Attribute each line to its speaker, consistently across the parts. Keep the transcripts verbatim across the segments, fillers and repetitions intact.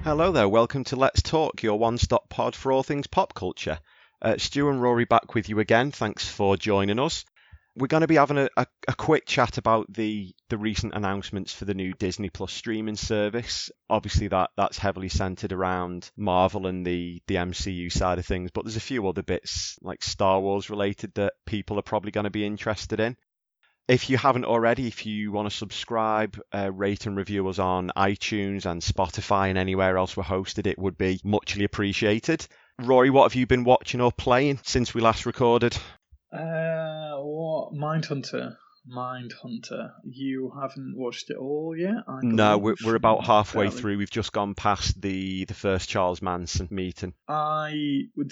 Speaker 1: Hello there, welcome to Let's Talk, your one-stop pod for all things pop culture. Uh, Stu and Rory back with you again, thanks for joining us. We're going to be having a, a, a quick chat about the, the recent announcements for the new Disney Plus streaming service. Obviously that, that's heavily centred around Marvel and the, the M C U side of things, but there's a few other bits like Star Wars related that people are probably going to be interested in. If you haven't already, if you want to subscribe, uh, rate and review us on iTunes and Spotify and anywhere else we're hosted, it would be muchly appreciated. Rory, what have you been watching or playing since we last recorded?
Speaker 2: Uh, what? Mindhunter. Mindhunter. You haven't watched it all yet? I
Speaker 1: No, we're,
Speaker 2: believe.
Speaker 1: we're about
Speaker 2: Not
Speaker 1: halfway
Speaker 2: fairly.
Speaker 1: through. We've just gone past the, the first Charles Manson meeting.
Speaker 2: I would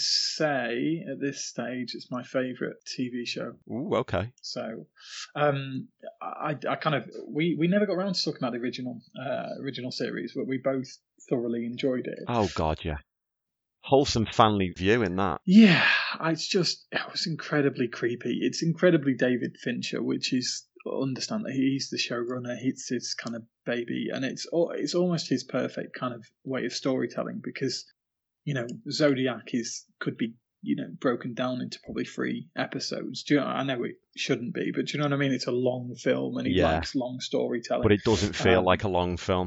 Speaker 2: say at this stage it's my favourite T V show.
Speaker 1: Ooh, okay.
Speaker 2: So, um, I, I kind of we, we never got around to talking about the original uh, original series, but we both thoroughly enjoyed it.
Speaker 1: Oh, God, yeah. Wholesome family view in that.
Speaker 2: Yeah, it's just it was incredibly creepy. It's incredibly David Fincher, which is understand that he's the showrunner. It's his kind of baby, and it's it's almost his perfect kind of way of storytelling because you know Zodiac is could be you know broken down into probably three episodes. Do you know, I know it shouldn't be, but do you know what I mean? It's a long film, and he
Speaker 1: Yeah.
Speaker 2: likes long storytelling.
Speaker 1: But it doesn't feel
Speaker 2: Um,
Speaker 1: like a long film.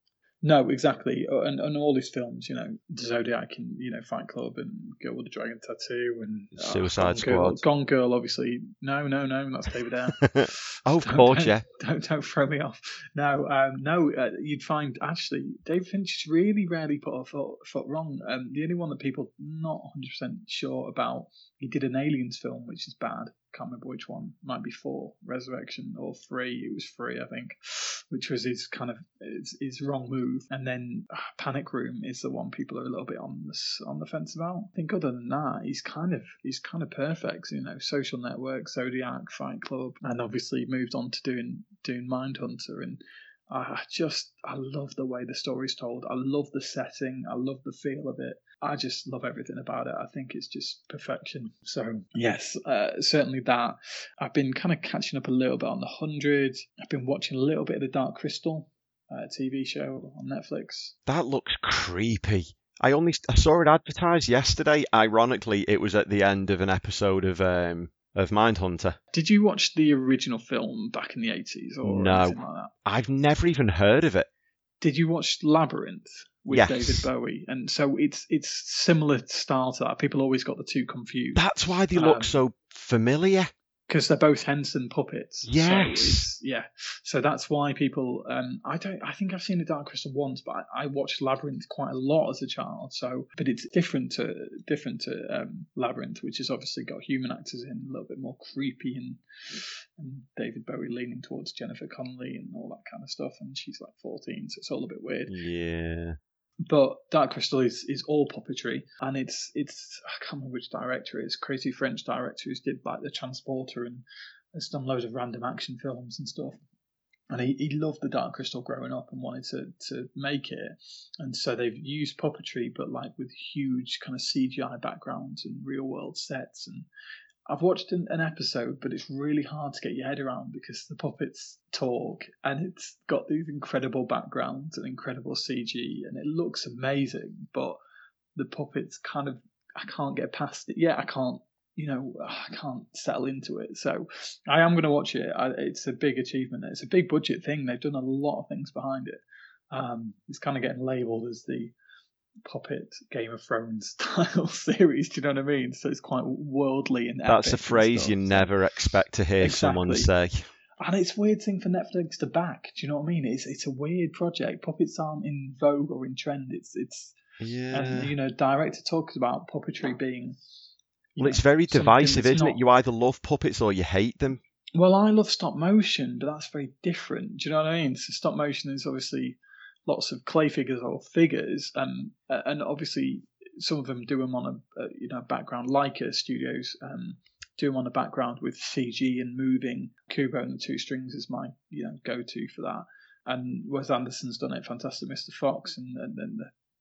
Speaker 2: No, exactly, Uh, and and all his films, you know, Zodiac and you know Fight Club and Girl with the Dragon Tattoo and uh,
Speaker 1: Suicide
Speaker 2: Gone Girl,
Speaker 1: Squad.
Speaker 2: Gone Girl, obviously. No, no, no, that's David Ayer.
Speaker 1: Oh, of
Speaker 2: Don't-
Speaker 1: course,
Speaker 2: don't,
Speaker 1: yeah.
Speaker 2: Don't don't throw me off. No, um, no, uh, you'd find actually David Fincher's really rarely put a foot, foot wrong. Um, the only one that people not one hundred percent sure about, he did an Aliens film, which is bad. Can't remember which one. Might be four, Resurrection, or three. It was three, I think, which was his kind of his, his wrong move. And then uh, Panic Room is the one people are a little bit on the on the fence about. I think other than that, he's kind of he's kind of perfect. You know, Social Network, Zodiac, Fight Club, and obviously moved on to doing doing Mindhunter. And I just I love the way the story's told. I love the setting. I love the feel of it. I just love everything about it. I think it's just perfection. So yes, uh, certainly that. I've been kind of catching up a little bit on The Hundred. I've been watching a little bit of The Dark Crystal, uh, T V show on Netflix.
Speaker 1: That looks creepy. I only I saw it advertised yesterday. Ironically, it was at the end of an episode of um of Mindhunter.
Speaker 2: Did you watch the original film back in the eighties or
Speaker 1: No.
Speaker 2: anything like that?
Speaker 1: I've never even heard of it.
Speaker 2: Did you watch Labyrinth with
Speaker 1: Yes.
Speaker 2: David Bowie? And so it's it's similar style to that. People always got the two confused.
Speaker 1: That's why they look
Speaker 2: Um,
Speaker 1: so familiar.
Speaker 2: because they're both Henson puppets. So
Speaker 1: Yes.
Speaker 2: it's, yeah. So that's why people. Um, I don't. I think I've seen The Dark Crystal once, but I, I watched Labyrinth quite a lot as a child. So, but it's different to different to um, Labyrinth, which has obviously got human actors in, a little bit more creepy, and, and David Bowie leaning towards Jennifer Connelly and all that kind of stuff. And she's like fourteen, so it's all a bit weird.
Speaker 1: Yeah.
Speaker 2: But Dark Crystal is, is all puppetry, and it's it's I can't remember which director it is. Crazy French director who's did like The Transporter and has done loads of random action films and stuff. And he, he loved the Dark Crystal growing up and wanted to to make it. And so they've used puppetry, but like with huge kind of C G I backgrounds and real world sets. And I've watched an, an episode, but it's really hard to get your head around because the puppets talk and it's got these incredible backgrounds and incredible C G and it looks amazing, but the puppets kind of, I can't get past it yet. I can't, you know, I can't settle into it. So I am going to watch it. I, it's a big achievement. It's a big budget thing. They've done a lot of things behind it. Um, it's kind of getting labelled as the puppet Game of Thrones style series. Do you know what I mean? So it's quite worldly and
Speaker 1: That's a
Speaker 2: epic and
Speaker 1: phrase
Speaker 2: stuff,
Speaker 1: you
Speaker 2: so-
Speaker 1: never expect to hear someone say.
Speaker 2: And it's a weird thing for Netflix to back. Do you know what I mean? It's it's a weird project. Puppets aren't in vogue or in trend. It's it's
Speaker 1: Yeah.
Speaker 2: and you know, director talks about puppetry being. you
Speaker 1: Well, it's
Speaker 2: know,
Speaker 1: very
Speaker 2: something
Speaker 1: divisive,
Speaker 2: that's
Speaker 1: isn't
Speaker 2: not-
Speaker 1: it? You either love puppets or you hate them.
Speaker 2: Well, I love stop motion, but that's very different. Do you know what I mean? So stop motion is obviously lots of clay figures or figures, um, uh, and obviously some of them do them on a, a you know background. Leica Studios um, do them on a background with C G and moving. Kubo and the Two Strings is my you know go to for that. And Wes Anderson's done it. Fantastic Mister Fox and and, and the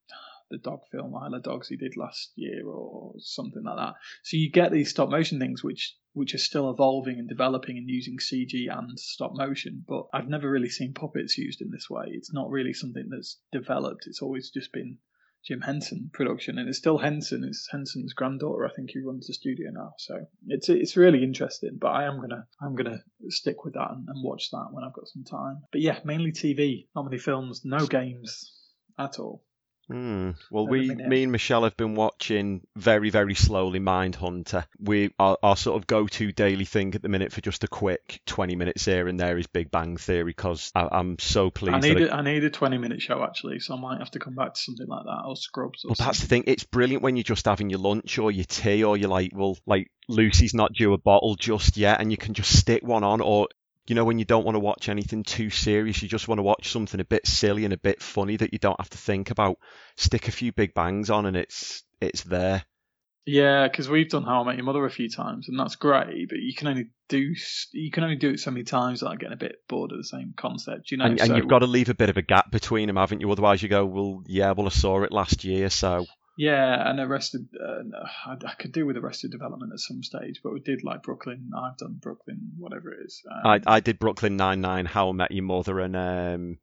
Speaker 2: the dog film Isle of Dogs he did last year or something like that. So you get these stop motion things which which are still evolving and developing and using C G and stop motion, but I've never really seen puppets used in this way. It's not really something that's developed. It's always just been Jim Henson production, and it's still Henson. It's Henson's granddaughter, I think, who runs the studio now. So it's it's really interesting. But I am gonna I'm gonna stick with that and, and watch that when I've got some time. But yeah, mainly T V, not many films, no games at all.
Speaker 1: Hmm. Well,
Speaker 2: At the
Speaker 1: we,
Speaker 2: minute.
Speaker 1: me and Michelle have been watching very, very slowly Mindhunter. We our, our sort of go-to daily thing at the minute for just a quick twenty minutes here and there is Big Bang Theory, because I'm so pleased.
Speaker 2: I need
Speaker 1: that
Speaker 2: a, I need a twenty minute show actually, so I might have to come back to something like that or Scrubs. Or
Speaker 1: Well, that's the
Speaker 2: something.
Speaker 1: thing. It's brilliant when you're just having your lunch or your tea, or you're like, well, like Lucy's not due a bottle just yet, and you can just stick one on. Or, you know, when you don't want to watch anything too serious, you just want to watch something a bit silly and a bit funny that you don't have to think about. Stick a few Big Bangs on, and it's it's there.
Speaker 2: Yeah, because we've done How I Met Your Mother a few times, and that's great. But you can only do you can only do it so many times that I get a bit bored of the same concept, you know.
Speaker 1: And, and
Speaker 2: so,
Speaker 1: you've got to leave a bit of a gap between them, haven't you? Otherwise, you go, well, yeah, well, I saw it last year, so.
Speaker 2: Yeah, and Arrested, uh, I, I could do with Arrested Development at some stage, but we did like Brooklyn. I've done Brooklyn, whatever it is. Um,
Speaker 1: I I did Brooklyn Nine-Nine, How I Met Your Mother, and um,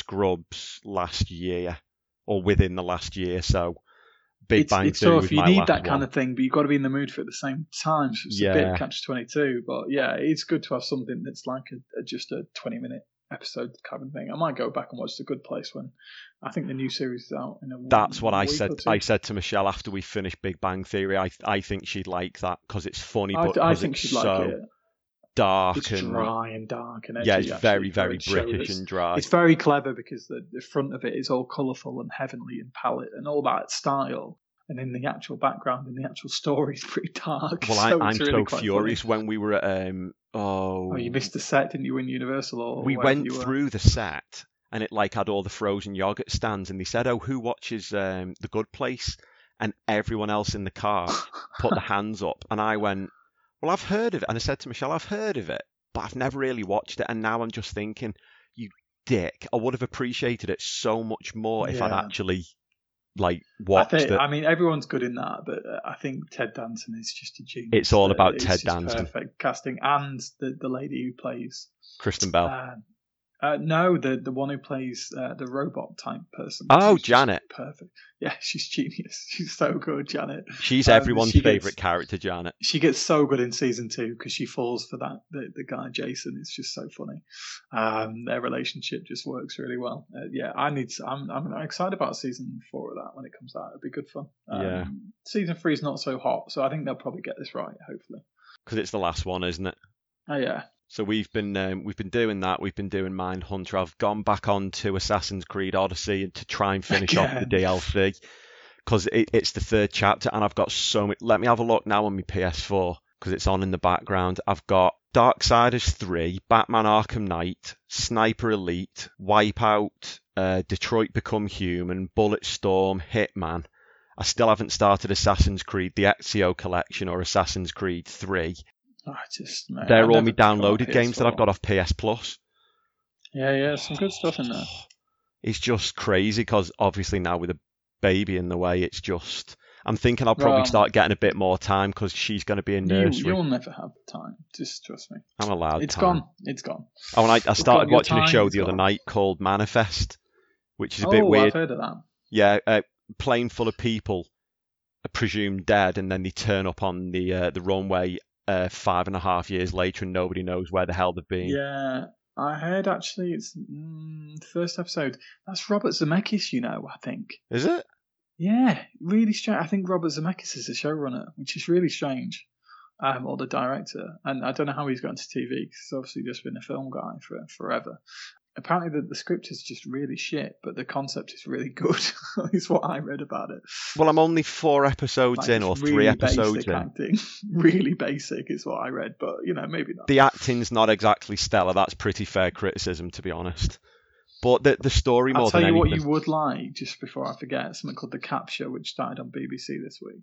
Speaker 1: Scrubs last year, or within the last year, so Big
Speaker 2: it's
Speaker 1: Bang
Speaker 2: it's
Speaker 1: Theory
Speaker 2: tough.
Speaker 1: was
Speaker 2: You
Speaker 1: my
Speaker 2: need
Speaker 1: last
Speaker 2: that kind
Speaker 1: one.
Speaker 2: of thing, but you've got to be in the mood for it at the same time. So it's a
Speaker 1: Yeah.
Speaker 2: bit catch twenty-two, but yeah, it's good to have something that's like a, a just a twenty minute episode kind of thing. I might go back and watch The Good Place when I think the new series is out in a
Speaker 1: That's what I
Speaker 2: week
Speaker 1: said.
Speaker 2: or two.
Speaker 1: I said to Michelle after we finished Big Bang Theory. I I think she'd like that because it's funny,
Speaker 2: I,
Speaker 1: but
Speaker 2: I
Speaker 1: 'cause
Speaker 2: think
Speaker 1: it's
Speaker 2: she'd
Speaker 1: so
Speaker 2: like it.
Speaker 1: dark
Speaker 2: It's
Speaker 1: and
Speaker 2: dry and dark and edgy.
Speaker 1: yeah, it's
Speaker 2: actually,
Speaker 1: very
Speaker 2: for
Speaker 1: very
Speaker 2: a show
Speaker 1: British
Speaker 2: that's-
Speaker 1: and dry.
Speaker 2: It's very clever because the, the front of it is all colourful and heavenly and palette and all that style. And in the actual background, in the actual story, it's pretty dark.
Speaker 1: Well,
Speaker 2: so
Speaker 1: I, I'm
Speaker 2: it's really
Speaker 1: so
Speaker 2: quite
Speaker 1: furious
Speaker 2: funny.
Speaker 1: when we were at um oh,
Speaker 2: Oh, you missed the set, didn't you, in Universal or
Speaker 1: we
Speaker 2: wherever
Speaker 1: went
Speaker 2: you were?
Speaker 1: through the set and it like had all the frozen yogurt stands, and they said, oh, who watches um The Good Place? And everyone else in the car put their hands up, and I went, well, I've heard of it. And I said to Michelle, I've heard of it, but I've never really watched it. And now I'm just thinking, you dick, I would have appreciated it so much more if I'd
Speaker 2: Yeah.
Speaker 1: actually like
Speaker 2: I,
Speaker 1: watched
Speaker 2: think,
Speaker 1: it.
Speaker 2: I mean, everyone's good in that, but uh, I think Ted Danson is just a genius.
Speaker 1: It's all
Speaker 2: Uh,
Speaker 1: about
Speaker 2: it's
Speaker 1: Ted
Speaker 2: just
Speaker 1: Danson.
Speaker 2: Perfect casting, and the, the lady who plays
Speaker 1: Kristen Bell.
Speaker 2: Uh, uh, no, the the one who plays uh, the robot type person.
Speaker 1: Oh,
Speaker 2: She's just
Speaker 1: Janet.
Speaker 2: Perfect. Yeah, she's genius. She's so good, Janet.
Speaker 1: She's
Speaker 2: Um,
Speaker 1: everyone's
Speaker 2: she gets-
Speaker 1: favourite character, Janet.
Speaker 2: She gets so good in season two because she falls for that the, the guy Jason. It's just so funny. Um, their relationship just works really well. Uh, yeah, I need. To, I'm I'm excited about season four of that when it comes out. It'll be good fun. Um,
Speaker 1: Yeah.
Speaker 2: Season three is not so hot, so I think they'll probably get this right. Hopefully.
Speaker 1: Because it's the last one, isn't it?
Speaker 2: Oh yeah.
Speaker 1: So we've been um, we've been doing that. We've been doing Mindhunter. I've gone back on to Assassin's Creed Odyssey to try and finish off the
Speaker 2: Again.
Speaker 1: D L C because it, it's the third chapter, and I've got so many. Let me have a look now on my P S four because it's on in the background. I've got Darksiders three, Batman Arkham Knight, Sniper Elite, Wipeout, uh, Detroit Become Human, Bulletstorm, Hitman. I still haven't started Assassin's Creed, the Ezio Collection, or Assassin's Creed three.
Speaker 2: Oh, I just man,
Speaker 1: They're
Speaker 2: I
Speaker 1: all
Speaker 2: never
Speaker 1: my
Speaker 2: pick up on
Speaker 1: downloaded games that I've
Speaker 2: P S four.
Speaker 1: got off P S Plus.
Speaker 2: Yeah, yeah, some good stuff in there.
Speaker 1: It's just crazy because obviously now with a baby in the way, it's just. I'm thinking I'll probably
Speaker 2: Well,
Speaker 1: start getting a bit more time because she's going to be in
Speaker 2: You,
Speaker 1: nursery.
Speaker 2: you'll never have the time. Just trust me.
Speaker 1: I'm allowed
Speaker 2: It's
Speaker 1: time.
Speaker 2: gone. It's gone.
Speaker 1: Oh, and I, I started
Speaker 2: your
Speaker 1: watching a
Speaker 2: time,
Speaker 1: show
Speaker 2: it's
Speaker 1: the other
Speaker 2: gone.
Speaker 1: night called Manifest, which is a bit
Speaker 2: Oh,
Speaker 1: weird.
Speaker 2: I've heard of that.
Speaker 1: Yeah, a plane full of people are presumed dead, and then they turn up on the uh, the runway uh, five and a half years later, and nobody knows where the hell they've been.
Speaker 2: Yeah, I heard actually it's mm, first episode. That's Robert Zemeckis, you know. I think.
Speaker 1: Is it?
Speaker 2: Yeah, really strange. I think Robert Zemeckis is the showrunner, which is really strange. Um, or the director, and I don't know how he's got into T V because he's obviously just been a film guy for forever. Apparently, the, the script is just really shit, but the concept is really good. Is what I read about it.
Speaker 1: Well, I'm only four episodes
Speaker 2: Like,
Speaker 1: in, or
Speaker 2: it's
Speaker 1: three
Speaker 2: really
Speaker 1: episodes
Speaker 2: basic
Speaker 1: in.
Speaker 2: acting. Really basic is what I read, but you know, maybe not.
Speaker 1: The acting's not exactly stellar. That's pretty fair criticism, to be honest. But the the story more
Speaker 2: I'll tell
Speaker 1: than
Speaker 2: you what
Speaker 1: anything.
Speaker 2: you would like, just before I forget, something called The Capture, which started on B B C this week.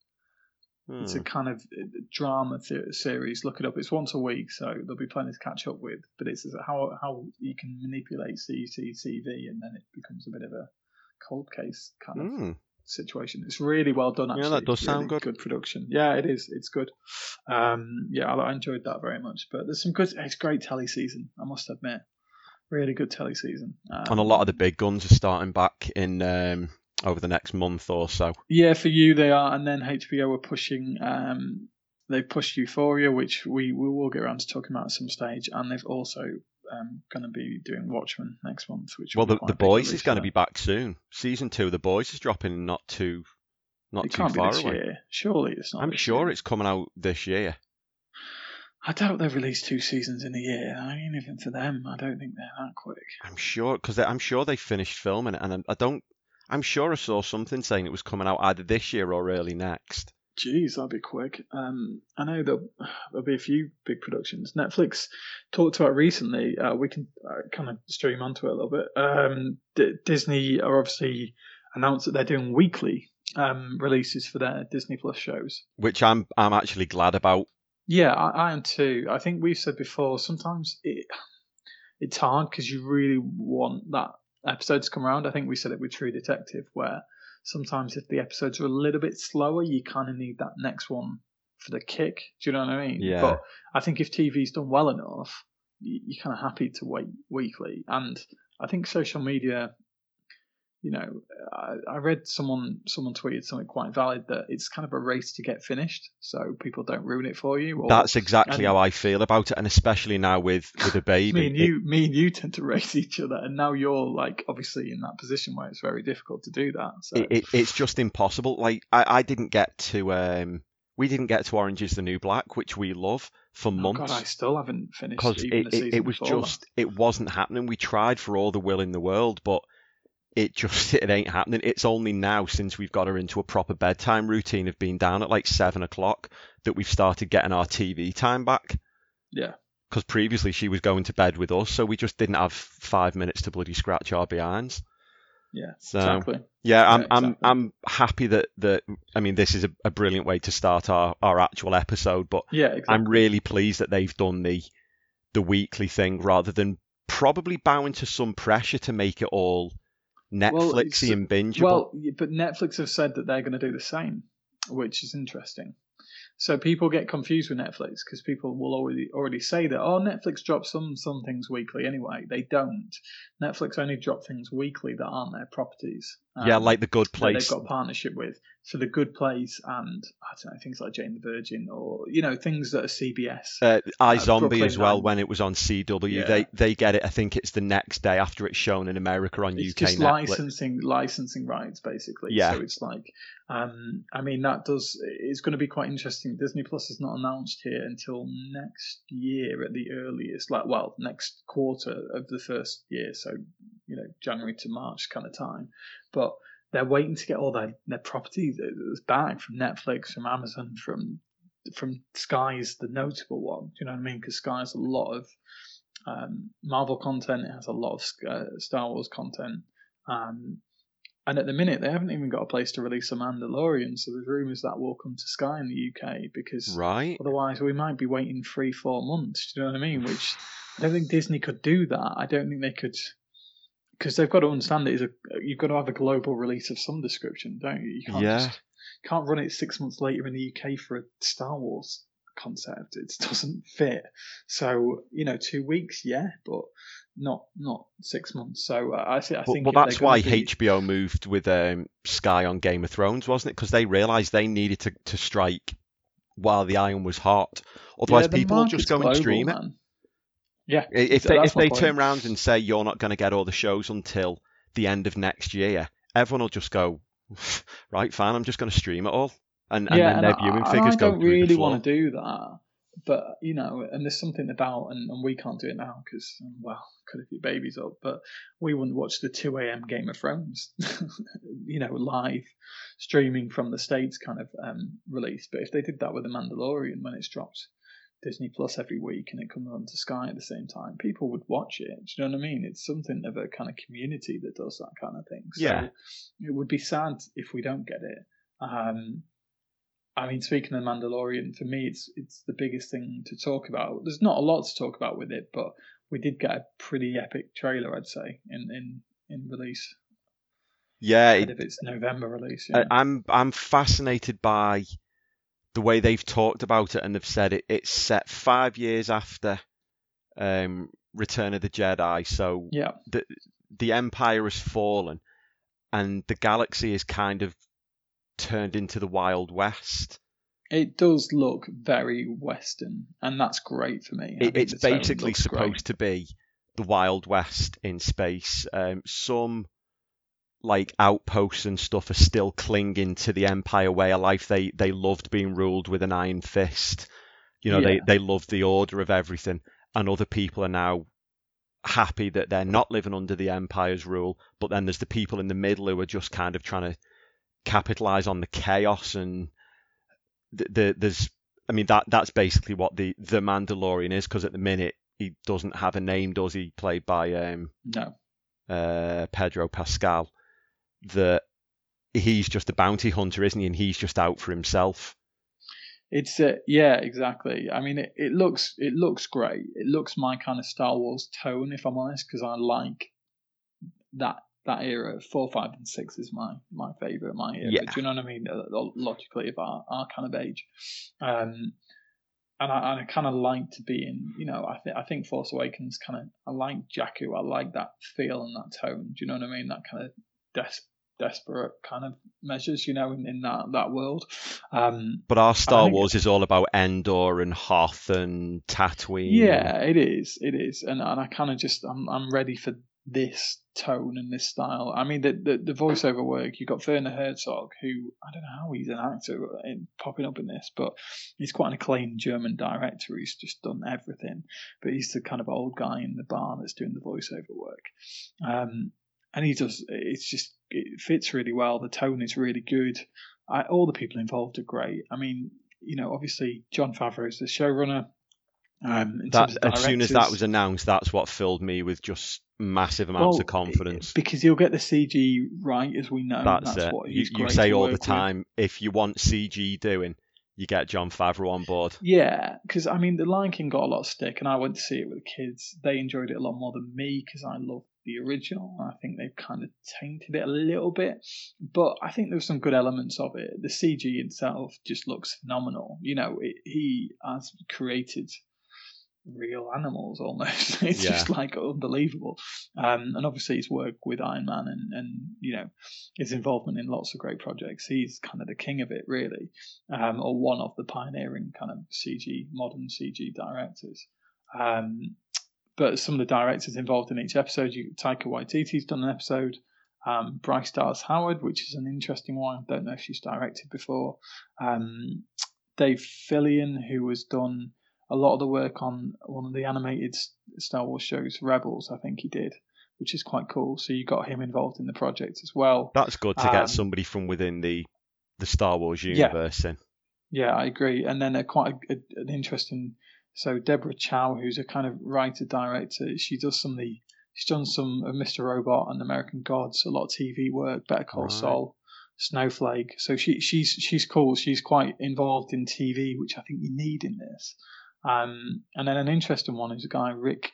Speaker 1: Hmm.
Speaker 2: It's a kind of uh, drama th- series. Look it up. It's once a week, so there'll be plenty to catch up with. But it's how how you can manipulate C C T V, and then it becomes a bit of a cold case kind of
Speaker 1: Mm.
Speaker 2: situation. It's really well done, actually.
Speaker 1: Yeah, that does
Speaker 2: It's really
Speaker 1: sound good.
Speaker 2: Good production. Yeah, it is. It's good. Um, yeah, I, I enjoyed that very much. But there's some good. It's great telly season, I must admit. Really good telly season. Um,
Speaker 1: And a lot of the big guns are starting back in um, over the next month or so.
Speaker 2: Yeah, for you they are, and then H B O are pushing. Um, they've pushed Euphoria, which we, we will get around to talking about at some stage, and they've also um, going to be doing Watchmen next month, which
Speaker 1: Well,
Speaker 2: will be
Speaker 1: the,
Speaker 2: quite
Speaker 1: the
Speaker 2: a big
Speaker 1: Boys
Speaker 2: release
Speaker 1: is going to
Speaker 2: for
Speaker 1: be
Speaker 2: them.
Speaker 1: back soon. Season two of the Boys is dropping not too not
Speaker 2: It
Speaker 1: too
Speaker 2: can't be
Speaker 1: far
Speaker 2: this
Speaker 1: away.
Speaker 2: year. Surely it's not.
Speaker 1: I'm
Speaker 2: this
Speaker 1: sure
Speaker 2: year.
Speaker 1: it's coming out this year.
Speaker 2: I doubt they've released two seasons in a year. I mean, even for them, I don't think they're that quick.
Speaker 1: I'm sure because I'm sure they finished filming it, and I, I don't. I'm sure I saw something saying it was coming out either this year or early next.
Speaker 2: Jeez, that'd be quick. Um, I know there'll, there'll be a few big productions. Netflix talked about recently. Uh, we can uh, kind of stream onto it a little bit. Um, D- Disney are obviously announced that they're doing weekly um, releases for their Disney Plus shows.
Speaker 1: Which I'm I'm actually glad about.
Speaker 2: Yeah, I, I am too. I think we've said before. Sometimes it it's hard because you really want that episode to come around. I think we said it with True Detective, where sometimes if the episodes are a little bit slower, you kind of need that next one for the kick. Do you know what I mean?
Speaker 1: Yeah.
Speaker 2: But I think if T V's done well enough, you, you're kind of happy to wait weekly. And I think social media, you know, I, I read someone someone tweeted something quite valid that it's kind of a race to get finished, so people don't ruin it for you. Or,
Speaker 1: That's exactly
Speaker 2: and
Speaker 1: how I feel about it, and especially now with with a baby.
Speaker 2: me and you, me and you tend to race each other, and now you're like obviously in that position where it's very difficult to do that. So
Speaker 1: It, it, it's just impossible. Like I, I didn't get to um, we didn't get to Orange is the New Black, which we love, for
Speaker 2: oh
Speaker 1: months.
Speaker 2: god, I still haven't finished
Speaker 1: Because
Speaker 2: even
Speaker 1: it,
Speaker 2: the
Speaker 1: it,
Speaker 2: season
Speaker 1: it was
Speaker 2: before
Speaker 1: just
Speaker 2: that.
Speaker 1: it wasn't happening. We tried for all the will in the world, but it just it ain't happening. It's only now, since we've got her into a proper bedtime routine of being down at like seven o'clock, that we've started getting our T V time back.
Speaker 2: Yeah,
Speaker 1: Because previously she was going to bed with us, so we just didn't have five minutes to bloody scratch our behinds.
Speaker 2: yeah,
Speaker 1: So
Speaker 2: exactly.
Speaker 1: yeah, I'm
Speaker 2: Yeah,
Speaker 1: I'm
Speaker 2: exactly.
Speaker 1: I'm happy that that I mean this is a, a brilliant way to start our, our actual episode, but
Speaker 2: Yeah, exactly.
Speaker 1: I'm really pleased that they've done the the weekly thing rather than probably bowing to some pressure to make it all
Speaker 2: Well,
Speaker 1: Netflixy
Speaker 2: it's-
Speaker 1: and bingeable.
Speaker 2: Well, y- but Netflix have said that they're going to do the same, which is interesting. So people get confused with Netflix because people will already already say that, oh, Netflix drops some some things weekly anyway. They don't. Netflix only drop things weekly that aren't their properties.
Speaker 1: yeah,
Speaker 2: um,
Speaker 1: like The Good
Speaker 2: that
Speaker 1: Place.
Speaker 2: they've got a partnership with. So The Good Place and I don't know, things like Jane the Virgin, or you know, things that are C B S.
Speaker 1: Uh,
Speaker 2: uh,
Speaker 1: iZombie
Speaker 2: Brooklyn
Speaker 1: as well,
Speaker 2: Nine-
Speaker 1: when it was on C W.
Speaker 2: Yeah.
Speaker 1: They they get it. I think it's the next day after it's shown in America on
Speaker 2: It's
Speaker 1: U K
Speaker 2: just
Speaker 1: Netflix.
Speaker 2: licensing licensing rights basically.
Speaker 1: Yeah.
Speaker 2: So it's like, um, I mean, that does it's going to be quite interesting. Disney Plus is not announced here until next year at the earliest. Like, well, next quarter of the first year. So you know, January to March kind of time. But they're waiting to get all their their properties back from Netflix, from Amazon, from from Sky's the notable one. Do you know what I mean? Because Sky has a lot of um, Marvel content. It has a lot of uh, Star Wars content. Um, and at the minute, they haven't even got a place to release a Mandalorian. So there's rumours that will come to Sky in the U K because
Speaker 1: Right.
Speaker 2: otherwise we might be waiting three, four months. Do you know what I mean? Which I don't think Disney could do that. I don't think they could, because they've got to understand it is a you've got to have a global release of some description, don't you? You can't
Speaker 1: Yeah.
Speaker 2: just can't run it six months later in the U K for a Star Wars concept. It doesn't fit. So you know, two weeks, yeah, but not not six months. So uh, I, th- I
Speaker 1: Well,
Speaker 2: think
Speaker 1: well
Speaker 2: if they're
Speaker 1: that's
Speaker 2: gonna
Speaker 1: why
Speaker 2: be-
Speaker 1: H B O moved with um, Sky on Game of Thrones, wasn't it? Because they realised they needed to, to strike while the iron was hot. Otherwise,
Speaker 2: yeah, the
Speaker 1: people will just
Speaker 2: market's
Speaker 1: go and
Speaker 2: global,
Speaker 1: stream it.
Speaker 2: man. Yeah,
Speaker 1: If they
Speaker 2: that's
Speaker 1: if
Speaker 2: my
Speaker 1: they
Speaker 2: point.
Speaker 1: turn around and say you're not going to get all the shows until the end of next year, everyone will just go, right, fine, I'm just going to stream it all, and and
Speaker 2: yeah,
Speaker 1: then
Speaker 2: and
Speaker 1: their
Speaker 2: I,
Speaker 1: viewing
Speaker 2: and
Speaker 1: figures
Speaker 2: I
Speaker 1: go
Speaker 2: don't
Speaker 1: through the
Speaker 2: really
Speaker 1: floor.
Speaker 2: want to do that. But you know, and there's something about, and, and we can't do it now because, well, could if your baby's up. But we wouldn't watch the two a.m. Game of Thrones, you know, live streaming from the States kind of um, release. But if they did that with The Mandalorian when it's dropped Disney Plus every week and it comes on to Sky at the same time, people would watch it. Do you know what I mean? It's something of a kind of community that does that kind of thing. So
Speaker 1: Yeah.
Speaker 2: it would be sad if we don't get it. Um, I mean, speaking of Mandalorian, for me, it's it's the biggest thing to talk about. There's not a lot to talk about with it, but we did get a pretty epic trailer, I'd say, in in, in release.
Speaker 1: Yeah,
Speaker 2: ahead
Speaker 1: it,
Speaker 2: of its November release.
Speaker 1: I,
Speaker 2: Yeah,
Speaker 1: I'm I'm fascinated by the way they've talked about it, and they've said it, it's set five years after um, Return of the Jedi, so
Speaker 2: yeah.
Speaker 1: the the Empire has fallen, and the galaxy is kind of turned into the Wild West.
Speaker 2: It does look very Western, and that's great for me. I
Speaker 1: It,
Speaker 2: think
Speaker 1: it's
Speaker 2: the tone
Speaker 1: basically
Speaker 2: looks
Speaker 1: supposed
Speaker 2: great.
Speaker 1: to be the Wild West in space. Um, some like outposts and stuff are still clinging to the Empire way of life. They they loved being ruled with an iron fist. You know, they
Speaker 2: Yeah,
Speaker 1: they loved the order of everything, and other people are now happy that they're not living under the Empire's rule. But then there's the people in the middle who are just kind of trying to capitalize on the chaos, and the, the there's I mean that that's basically what the the Mandalorian is, because at the minute he doesn't have a name, does he? Played by um
Speaker 2: no.
Speaker 1: uh Pedro Pascal. That he's just a bounty hunter, isn't he? And he's just out for himself.
Speaker 2: It's uh, yeah, exactly. I mean, it, it looks it looks great. It looks my kind of Star Wars tone, if I'm honest, because I like that that era. Four, five, and six is my my favorite. My era.
Speaker 1: Yeah.
Speaker 2: Do you know what I mean? Uh, Logically, of our, our kind of age. Um, and I, and I kind of like to be in. You know, I think I think Force Awakens kind of. I like Jakku. I like that feel and that tone. Do you know what I mean? That kind of des- desperate kind of measures. You know, in, in that that world. Um,
Speaker 1: But our Star
Speaker 2: think,
Speaker 1: Wars is all about Endor and Hoth and Tatooine.
Speaker 2: Yeah, it is. It is, and and I kind of just I'm I'm ready for this tone and this style. I mean, the the, the voiceover work. You got Werner Herzog, who I don't know how he's an actor in, popping up in this, but he's quite an acclaimed German director. He's just done everything, but he's the kind of old guy in the bar that's doing the voiceover work. Um, and he does. It's just it fits really well. The tone is really good. I, all the people involved are great. I mean, you know, obviously Jon Favreau is the showrunner. Um, in
Speaker 1: That
Speaker 2: terms of
Speaker 1: as soon as that
Speaker 2: directors-
Speaker 1: was announced, that's what filled me with just massive amounts
Speaker 2: well,
Speaker 1: of confidence.
Speaker 2: because he'll get the C G right, as we know.
Speaker 1: That's,
Speaker 2: That's
Speaker 1: it.
Speaker 2: what
Speaker 1: You,
Speaker 2: he's
Speaker 1: you
Speaker 2: great
Speaker 1: say
Speaker 2: to
Speaker 1: all the
Speaker 2: work with.
Speaker 1: time, if you want C G doing, you get Jon Favreau on board.
Speaker 2: Yeah, because I mean, The Lion King got a lot of stick, and I went to see it with the kids. They enjoyed it a lot more than me because I love the original. I think they've kind of tainted it a little bit, but I think there's some good elements of it. The C G itself just looks phenomenal. You know, it, he has created real animals almost. It's
Speaker 1: Yeah.
Speaker 2: just like unbelievable. Um, and obviously his work with Iron Man and, and you know his involvement in lots of great projects. He's kind of the king of it, really, um, or one of the pioneering kind of C G modern C G directors. Um, but some of the directors involved in each episode, you Taika Waititi's done an episode. Um, Bryce Dallas Howard, which is an interesting one. I don't know if she's directed before. Um, Dave Fillion, who has done a lot of the work on one of the animated Star Wars shows, Rebels, I think he did, which is quite cool. So you got him involved in the project as well.
Speaker 1: That's good to
Speaker 2: Um,
Speaker 1: get somebody from within the the Star Wars universe in.
Speaker 2: Yeah, I agree. And then a quite a, a, an interesting. So Deborah Chow, who's a kind of writer director, she does some of the. She's done some of Mister Robot and American Gods, a lot of T V work, Better Call
Speaker 1: Right.
Speaker 2: Saul, Snowflake. So she she's she's cool. She's quite involved in T V, which I think you need in this. Um, and then an interesting one is a guy, Rick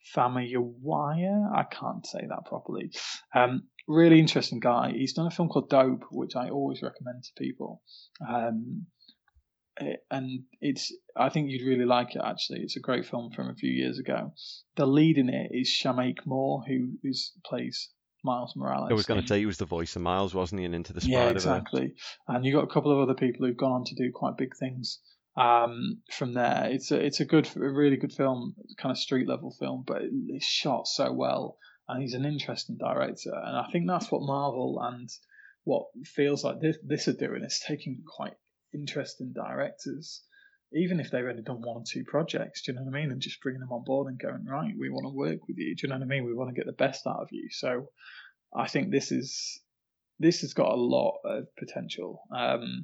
Speaker 2: Famuyiwa. I can't say that properly. Um, really interesting guy. He's done a film called Dope, which I always recommend to people. Um, it, and it's I think you'd really like it, actually. It's a great film from a few years ago. The lead in it is Shameik Moore, who is, plays Miles Morales.
Speaker 1: I was going
Speaker 2: in-
Speaker 1: to say he was the voice of Miles, wasn't he, in Into the
Speaker 2: yeah,
Speaker 1: Spider-Verse?
Speaker 2: exactly. And you got a couple of other people who've gone on to do quite big things um, from there. It's a it's a good, a really good film, kind of street level film, but it's shot so well, and he's an interesting director. And I think that's what Marvel and what feels like this this are doing. It's taking quite interesting directors, even if they've only done one or two projects. Do you know what I mean? And just bringing them on board and going, right, we want to work with you. Do you know what I mean? We want to get the best out of you. So I think this is this has got a lot of potential um,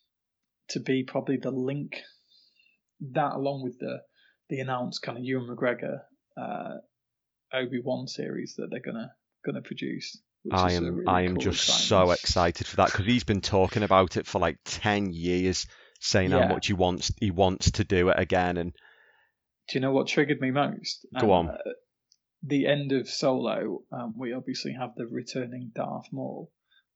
Speaker 2: to be probably the link, that along with the the announced kind of Ewan McGregor uh, Obi-Wan series that they're gonna gonna produce. Which
Speaker 1: I
Speaker 2: is a
Speaker 1: am
Speaker 2: really
Speaker 1: I am
Speaker 2: cool,
Speaker 1: just
Speaker 2: exciting.
Speaker 1: so excited for that, because he's been talking about it for like ten years, saying
Speaker 2: Yeah.
Speaker 1: how much he wants he wants to do it again. And
Speaker 2: Do you know what triggered me most?
Speaker 1: Go on.
Speaker 2: Uh, the end of Solo, um, we obviously have the returning Darth Maul.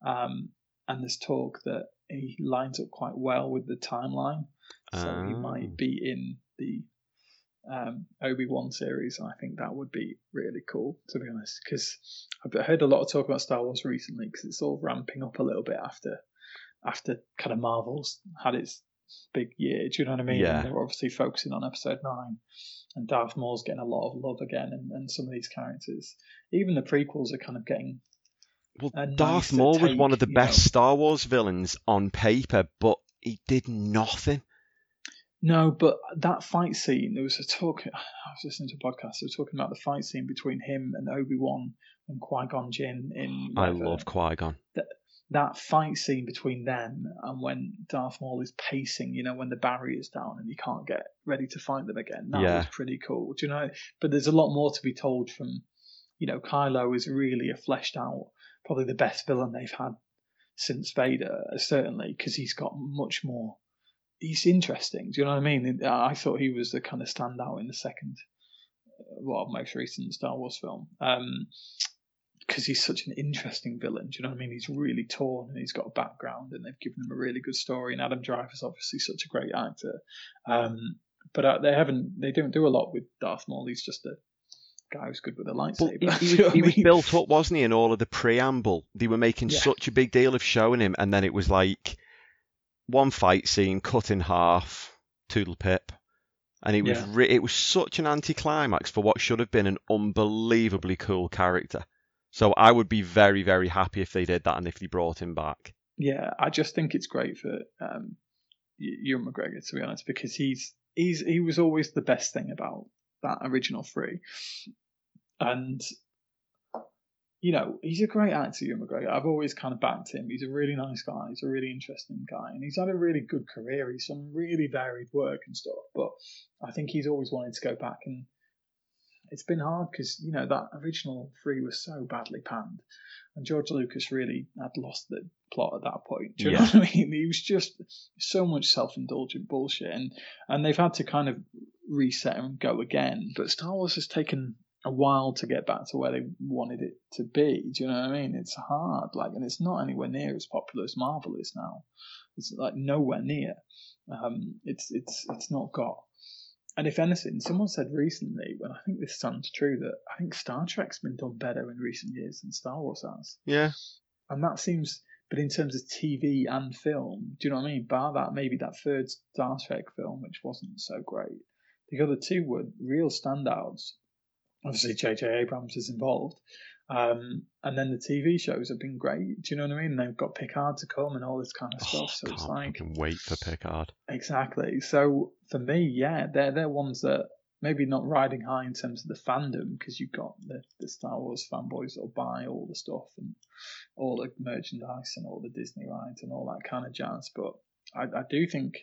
Speaker 2: Um, and there's talk that he lines up quite well with the timeline, so oh. he might be in the um, Obi-Wan series, and I think that would be really cool, to be honest, because I've heard a lot of talk about Star Wars recently, because it's all ramping up a little bit after after kind of Marvel's had its big year, do you know what I mean?
Speaker 1: Yeah.
Speaker 2: And they're obviously focusing on Episode nine, and Darth Maul's getting a lot of love again, and, and some of these characters. Even the prequels are kind of getting
Speaker 1: Well, Darth Maul was one of the best know. Star Wars villains on paper, but he did nothing.
Speaker 2: No, but that fight scene, there was a talk, I was listening to a podcast, they were talking about the fight scene between him and Obi-Wan and Qui-Gon Jinn in...
Speaker 1: I love Qui-Gon.
Speaker 2: That, that fight scene between them and when Darth Maul is pacing, you know, when the barrier's down and he can't get ready to fight them again, that yeah. was pretty cool. Do you know? But there's a lot more to be told from, you know, Kylo is really a fleshed out, probably the best villain they've had since Vader, certainly, because he's got much more... He's interesting. Do you know what I mean? I thought he was the kind of standout in the second, well, most recent Star Wars film, um, because he's such an interesting villain. Do you know what I mean? He's really torn and he's got a background, and they've given him a really good story. And Adam Driver's obviously such a great actor, um, but uh, they haven't. They don't do a lot with Darth Maul. He's just a guy who's good with a lightsaber.
Speaker 1: Well, he, he, was, he was built up, wasn't he? In all of the preamble, they were making yeah. such a big deal of showing him, and then it was like. One fight scene cut in half, toodle pip, and it was yeah. re- it was such an anticlimax for what should have been an unbelievably cool character. So I would be very, very happy if they did that and if they brought him back.
Speaker 2: Yeah, I just think it's great for um, Ewan McGregor, to be honest, because he's he's he was always the best thing about that original three, and. You know, he's a great actor, Ewan McGregor. I've always kind of backed him. He's a really nice guy. He's a really interesting guy. And he's had a really good career. He's done really varied work and stuff. But I think he's always wanted to go back. And it's been hard because, you know, that original three was so badly panned. And George Lucas really had lost the plot at that point. Do you yeah. know what I mean? He was just so much self-indulgent bullshit. And, and they've had to kind of reset and go again. But Star Wars has taken... a while to get back to where they wanted it to be. Do you know what I mean? It's hard, like, and it's not anywhere near as popular as Marvel is now. It's like nowhere near. Um, it's it's it's not got. And if anything, someone said recently, and I think this sounds true, that I think Star Trek's been done better in recent years than Star Wars has.
Speaker 1: Yeah.
Speaker 2: And that seems, but in terms of T V and film, do you know what I mean? Bar that, maybe that third Star Trek film, which wasn't so great. The other two were real standouts. Obviously, J J Abrams is involved. Um, and then the T V shows have been great. Do you know what I mean? They've got Picard to come and all this kind of stuff.
Speaker 1: Oh,
Speaker 2: so
Speaker 1: can't
Speaker 2: it's like.
Speaker 1: I can wait for Picard.
Speaker 2: Exactly. So for me, yeah, they're, they're ones that maybe not riding high in terms of the fandom, because you've got the, the Star Wars fanboys that'll buy all the stuff and all the merchandise and all the Disney rides and all that kind of jazz. But I, I do think.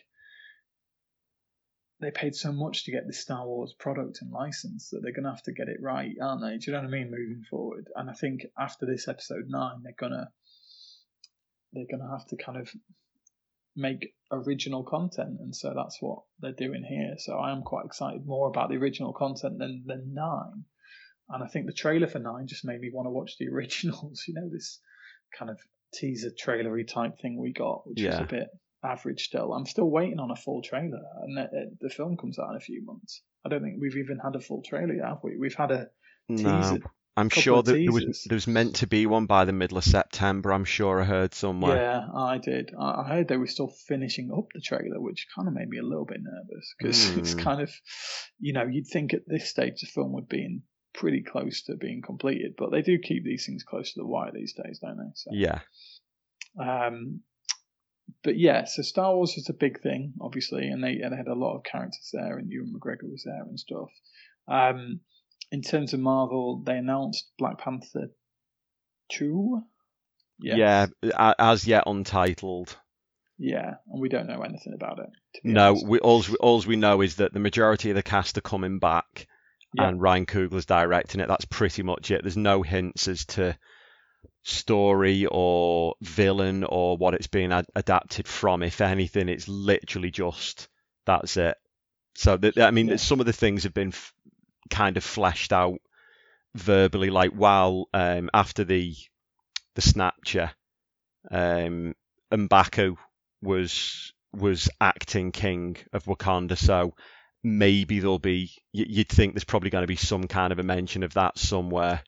Speaker 2: They paid so much to get this Star Wars product and license that they're going to have to get it right, aren't they? Do you know what I mean? Moving forward. And I think after this episode nine, they're going to, they're going to have to kind of make original content. And so that's what they're doing here. So I am quite excited more about the original content than, than nine. And I think the trailer for nine just made me want to watch the originals, you know, this kind of teaser trailery type thing we got, which yeah. was a bit average still. I'm still waiting on a full trailer, and the, the film comes out in a few months. I don't think we've even had a full trailer yet, have we? We've had a teaser.
Speaker 1: No, I'm sure that there was, there was meant to be one by the middle of September. I'm sure I heard somewhere.
Speaker 2: Yeah, I did. I heard they were still finishing up the trailer, which kind of made me a little bit nervous, because mm. it's kind of, you know, you'd think at this stage the film would be in pretty close to being completed, but they do keep these things close to the wire these days, don't they? So,
Speaker 1: yeah.
Speaker 2: Um. But yeah, so Star Wars was a big thing, obviously, and they, and they had a lot of characters there, and Ewan McGregor was there and stuff. Um, in terms of Marvel, they announced Black Panther two. Yes.
Speaker 1: Yeah, as yet untitled.
Speaker 2: Yeah, and we don't know anything about it.
Speaker 1: No, we, all, all we know is that the majority of the cast are coming back, yeah. and Ryan Coogler's directing it. That's pretty much it. There's no hints as to story or villain or what it's being ad- adapted from. If anything, it's literally just that's it. So that, I mean, yeah. some of the things have been f- kind of fleshed out verbally, like while um, after the the Snatcher Um, M'Baku was was acting king of Wakanda, so maybe there'll be. You'd think there's probably going to be some kind of a mention of that somewhere.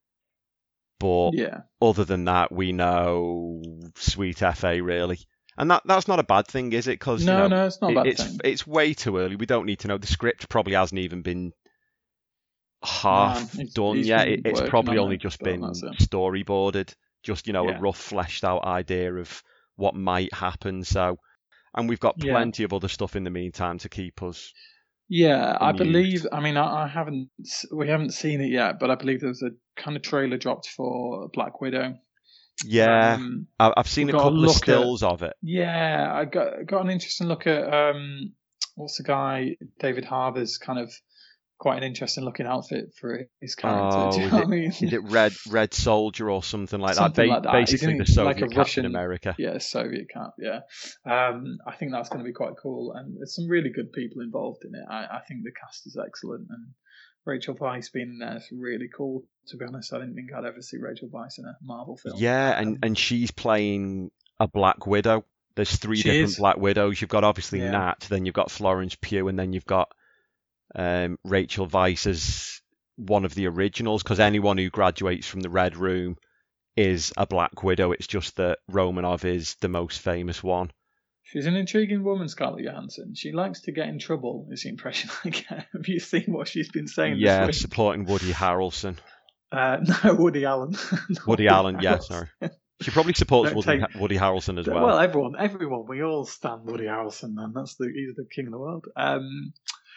Speaker 1: But
Speaker 2: Yeah.
Speaker 1: other than that, we know Sweet F A really, and that that's not a bad thing, is it? Because
Speaker 2: No,
Speaker 1: you know,
Speaker 2: no, it's not a
Speaker 1: it,
Speaker 2: bad
Speaker 1: it's
Speaker 2: thing.
Speaker 1: it's way too early. We don't need to know. The script probably hasn't even been
Speaker 2: Man,
Speaker 1: half
Speaker 2: he's-
Speaker 1: done
Speaker 2: he's
Speaker 1: yet.
Speaker 2: been
Speaker 1: It, it's
Speaker 2: working
Speaker 1: probably
Speaker 2: on
Speaker 1: only
Speaker 2: it,
Speaker 1: just
Speaker 2: but
Speaker 1: been
Speaker 2: that's it.
Speaker 1: storyboarded, just you know
Speaker 2: Yeah.
Speaker 1: a rough fleshed out idea of what might happen. So, and we've got
Speaker 2: Yeah.
Speaker 1: plenty of other stuff in the meantime to keep us.
Speaker 2: Yeah, I
Speaker 1: Amused.
Speaker 2: believe. I mean, I, I haven't. s- We haven't seen it yet, but I believe there's a kind of trailer dropped for Black Widow.
Speaker 1: Yeah,
Speaker 2: Um,
Speaker 1: I, I've seen a
Speaker 2: we've got a
Speaker 1: couple of
Speaker 2: look at-
Speaker 1: stills of it.
Speaker 2: yeah, I got got an interesting look at um, what's the guy David Harbour's kind of quite an interesting looking outfit for his character.
Speaker 1: Oh,
Speaker 2: Do you
Speaker 1: is
Speaker 2: know
Speaker 1: it-
Speaker 2: what I mean?
Speaker 1: Is it Red Red Soldier or something like
Speaker 2: Something
Speaker 1: that? Ba-
Speaker 2: like that.
Speaker 1: Basically,
Speaker 2: Isn't
Speaker 1: the
Speaker 2: it
Speaker 1: Soviet
Speaker 2: like a
Speaker 1: Captain
Speaker 2: Russian-
Speaker 1: America.
Speaker 2: Yeah, Soviet cap. Yeah, um, I think that's going to be quite cool, and there's some really good people involved in it. I, I think the cast is excellent, and Rachel Weisz being in there is really cool. To be honest, I didn't think I'd ever see Rachel Weisz in a Marvel film.
Speaker 1: Yeah, and,
Speaker 2: Um,
Speaker 1: and she's playing a Black Widow. There's three
Speaker 2: She
Speaker 1: different
Speaker 2: is.
Speaker 1: Black Widows. You've got obviously
Speaker 2: Yeah.
Speaker 1: Nat, then you've got Florence Pugh, and then you've got um, Rachel Weisz as one of the originals. Because anyone who graduates from the Red Room is a Black Widow. It's just that Romanov is the most famous one.
Speaker 2: She's an intriguing woman, Scarlett Johansson. She likes to get in trouble, is the impression I get. Have you seen what she's been saying
Speaker 1: Yeah,
Speaker 2: this week?
Speaker 1: supporting Woody Harrelson.
Speaker 2: Uh, no, Woody Allen. Not
Speaker 1: Woody Allen, yeah,
Speaker 2: Harrelson.
Speaker 1: sorry. She probably supports
Speaker 2: Don't
Speaker 1: Woody,
Speaker 2: take-
Speaker 1: Woody Harrelson as well.
Speaker 2: Well, everyone, everyone, we all stand Woody Harrelson, man. That's the he's the king of the world. Um,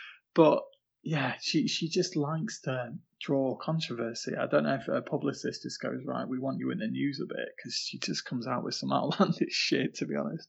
Speaker 2: but yeah, she she just likes to draw controversy. I don't know if her publicist just goes, right, we want you in the news a bit, because she just comes out with some outlandish shit, to be honest.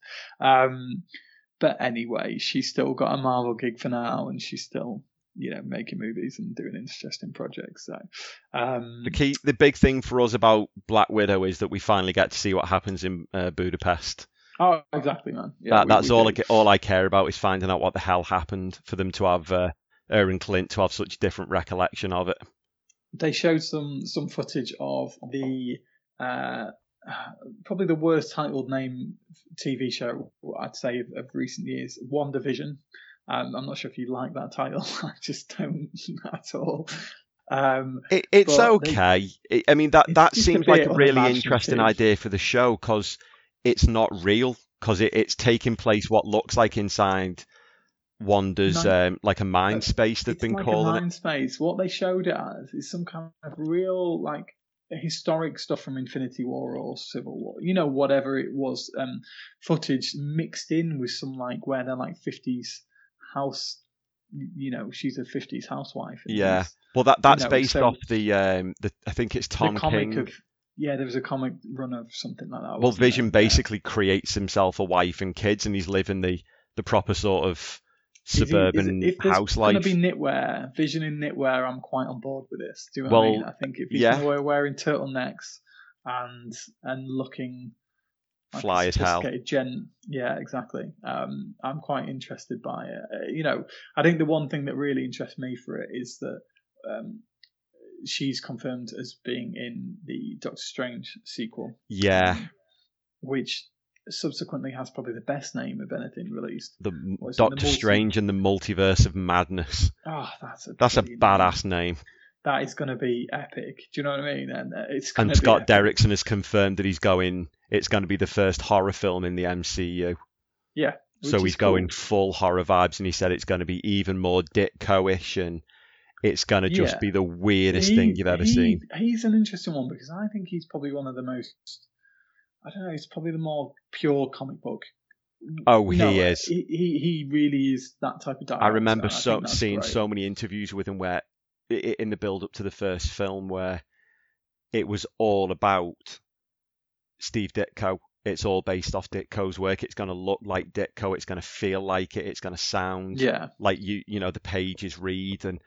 Speaker 2: Um, but anyway, she's still got a Marvel gig for now, and she's still, you know, making movies and doing interesting projects. So, um,
Speaker 1: The key, the big thing for us about Black Widow is that we finally get to see what happens in uh, Budapest.
Speaker 2: oh, exactly, man. Yeah,
Speaker 1: that,
Speaker 2: we-
Speaker 1: that's
Speaker 2: we
Speaker 1: all
Speaker 2: do.
Speaker 1: I, ca- all I care about is finding out what the hell happened for them to have uh, her and Clint to have such different recollection of it.
Speaker 2: They showed some some footage of the uh, probably the worst titled name T V show I'd say of, of recent years, WandaVision. Um, I'm not sure if you like that title. I just don't at all. Um,
Speaker 1: It, it's
Speaker 2: But they-
Speaker 1: okay. It, I mean, that,
Speaker 2: It's
Speaker 1: that
Speaker 2: just a
Speaker 1: seems like
Speaker 2: bit
Speaker 1: a really
Speaker 2: unimaginative.
Speaker 1: interesting idea for the show because it's not real, because it, it's taking place what looks like inside Wanda's,
Speaker 2: No.
Speaker 1: um, like a mind space they've
Speaker 2: it's
Speaker 1: been
Speaker 2: like
Speaker 1: calling
Speaker 2: a
Speaker 1: it.
Speaker 2: mind space. What they showed it as is some kind of real like historic stuff from Infinity War or Civil War. You know, whatever it was, um, footage mixed in with some like where they're like fifties house. You know, she's a fifties housewife. and
Speaker 1: Yeah.
Speaker 2: these-
Speaker 1: Well, that that's
Speaker 2: know,
Speaker 1: based
Speaker 2: so-
Speaker 1: off the, um, the I think it's Tom
Speaker 2: the comic
Speaker 1: King.
Speaker 2: of yeah, there was a comic run of something like that.
Speaker 1: Well,
Speaker 2: wasn't there?
Speaker 1: Vision
Speaker 2: Yeah.
Speaker 1: basically creates himself a wife and kids, and he's living the, the proper sort of
Speaker 2: Is he- is
Speaker 1: suburban
Speaker 2: it- if there's
Speaker 1: house
Speaker 2: going
Speaker 1: life.
Speaker 2: to be knitwear, Vision in knitwear, I'm quite on board with this. Do you know what I
Speaker 1: Well,
Speaker 2: mean? I think if he's
Speaker 1: yeah.
Speaker 2: going to be wearing turtlenecks and and looking like
Speaker 1: Fly
Speaker 2: a
Speaker 1: as hell.
Speaker 2: sophisticated gent, yeah, exactly. Um, I'm quite interested by it. Uh, you know, I think the one thing that really interests me for it is that um, she's confirmed as being in the Doctor Strange sequel.
Speaker 1: Yeah,
Speaker 2: um, which subsequently has probably the best name of anything released.
Speaker 1: the
Speaker 2: What is it, the
Speaker 1: Doctor
Speaker 2: multi-
Speaker 1: Strange and the Multiverse of Madness.
Speaker 2: Oh, that's a
Speaker 1: That's a
Speaker 2: brilliant name.
Speaker 1: badass name.
Speaker 2: That is going to be epic. Do you know what I mean? And uh, it's going
Speaker 1: And
Speaker 2: to be
Speaker 1: Scott
Speaker 2: epic.
Speaker 1: Derrickson has confirmed that he's going. It's going to be the first horror film in the M C U.
Speaker 2: Yeah.
Speaker 1: So
Speaker 2: which
Speaker 1: he's
Speaker 2: is cool.
Speaker 1: going full horror vibes, and he said it's going to be even more Ditko-ish, and it's going to just
Speaker 2: Yeah.
Speaker 1: be the weirdest
Speaker 2: He-
Speaker 1: thing you've ever
Speaker 2: he-
Speaker 1: seen.
Speaker 2: He's an interesting one because I think he's probably one of the most. I don't know. He's probably the more pure comic book.
Speaker 1: Oh,
Speaker 2: You know,
Speaker 1: he is.
Speaker 2: He, he he really is that type of director.
Speaker 1: I remember
Speaker 2: and I
Speaker 1: so
Speaker 2: think that's
Speaker 1: seeing
Speaker 2: great.
Speaker 1: so many interviews with him where, i- i- in the build up to the first film, where it was all about Steve Ditko. It's all based off Ditko's work. It's going to look like Ditko. It's going to feel like it. It's going to sound
Speaker 2: Yeah.
Speaker 1: like you, you know, the pages read, and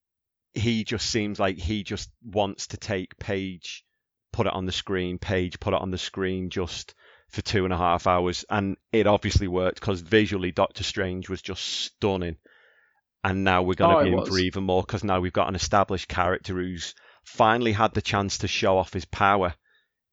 Speaker 1: he just seems like he just wants to take Page, put it on the screen, Page, put it on the screen, just for two and a half hours, and it obviously worked because visually Doctor Strange was just stunning. And now we're going to
Speaker 2: Oh,
Speaker 1: be
Speaker 2: it
Speaker 1: in
Speaker 2: was.
Speaker 1: for even more because now we've got an established character who's finally had the chance to show off his power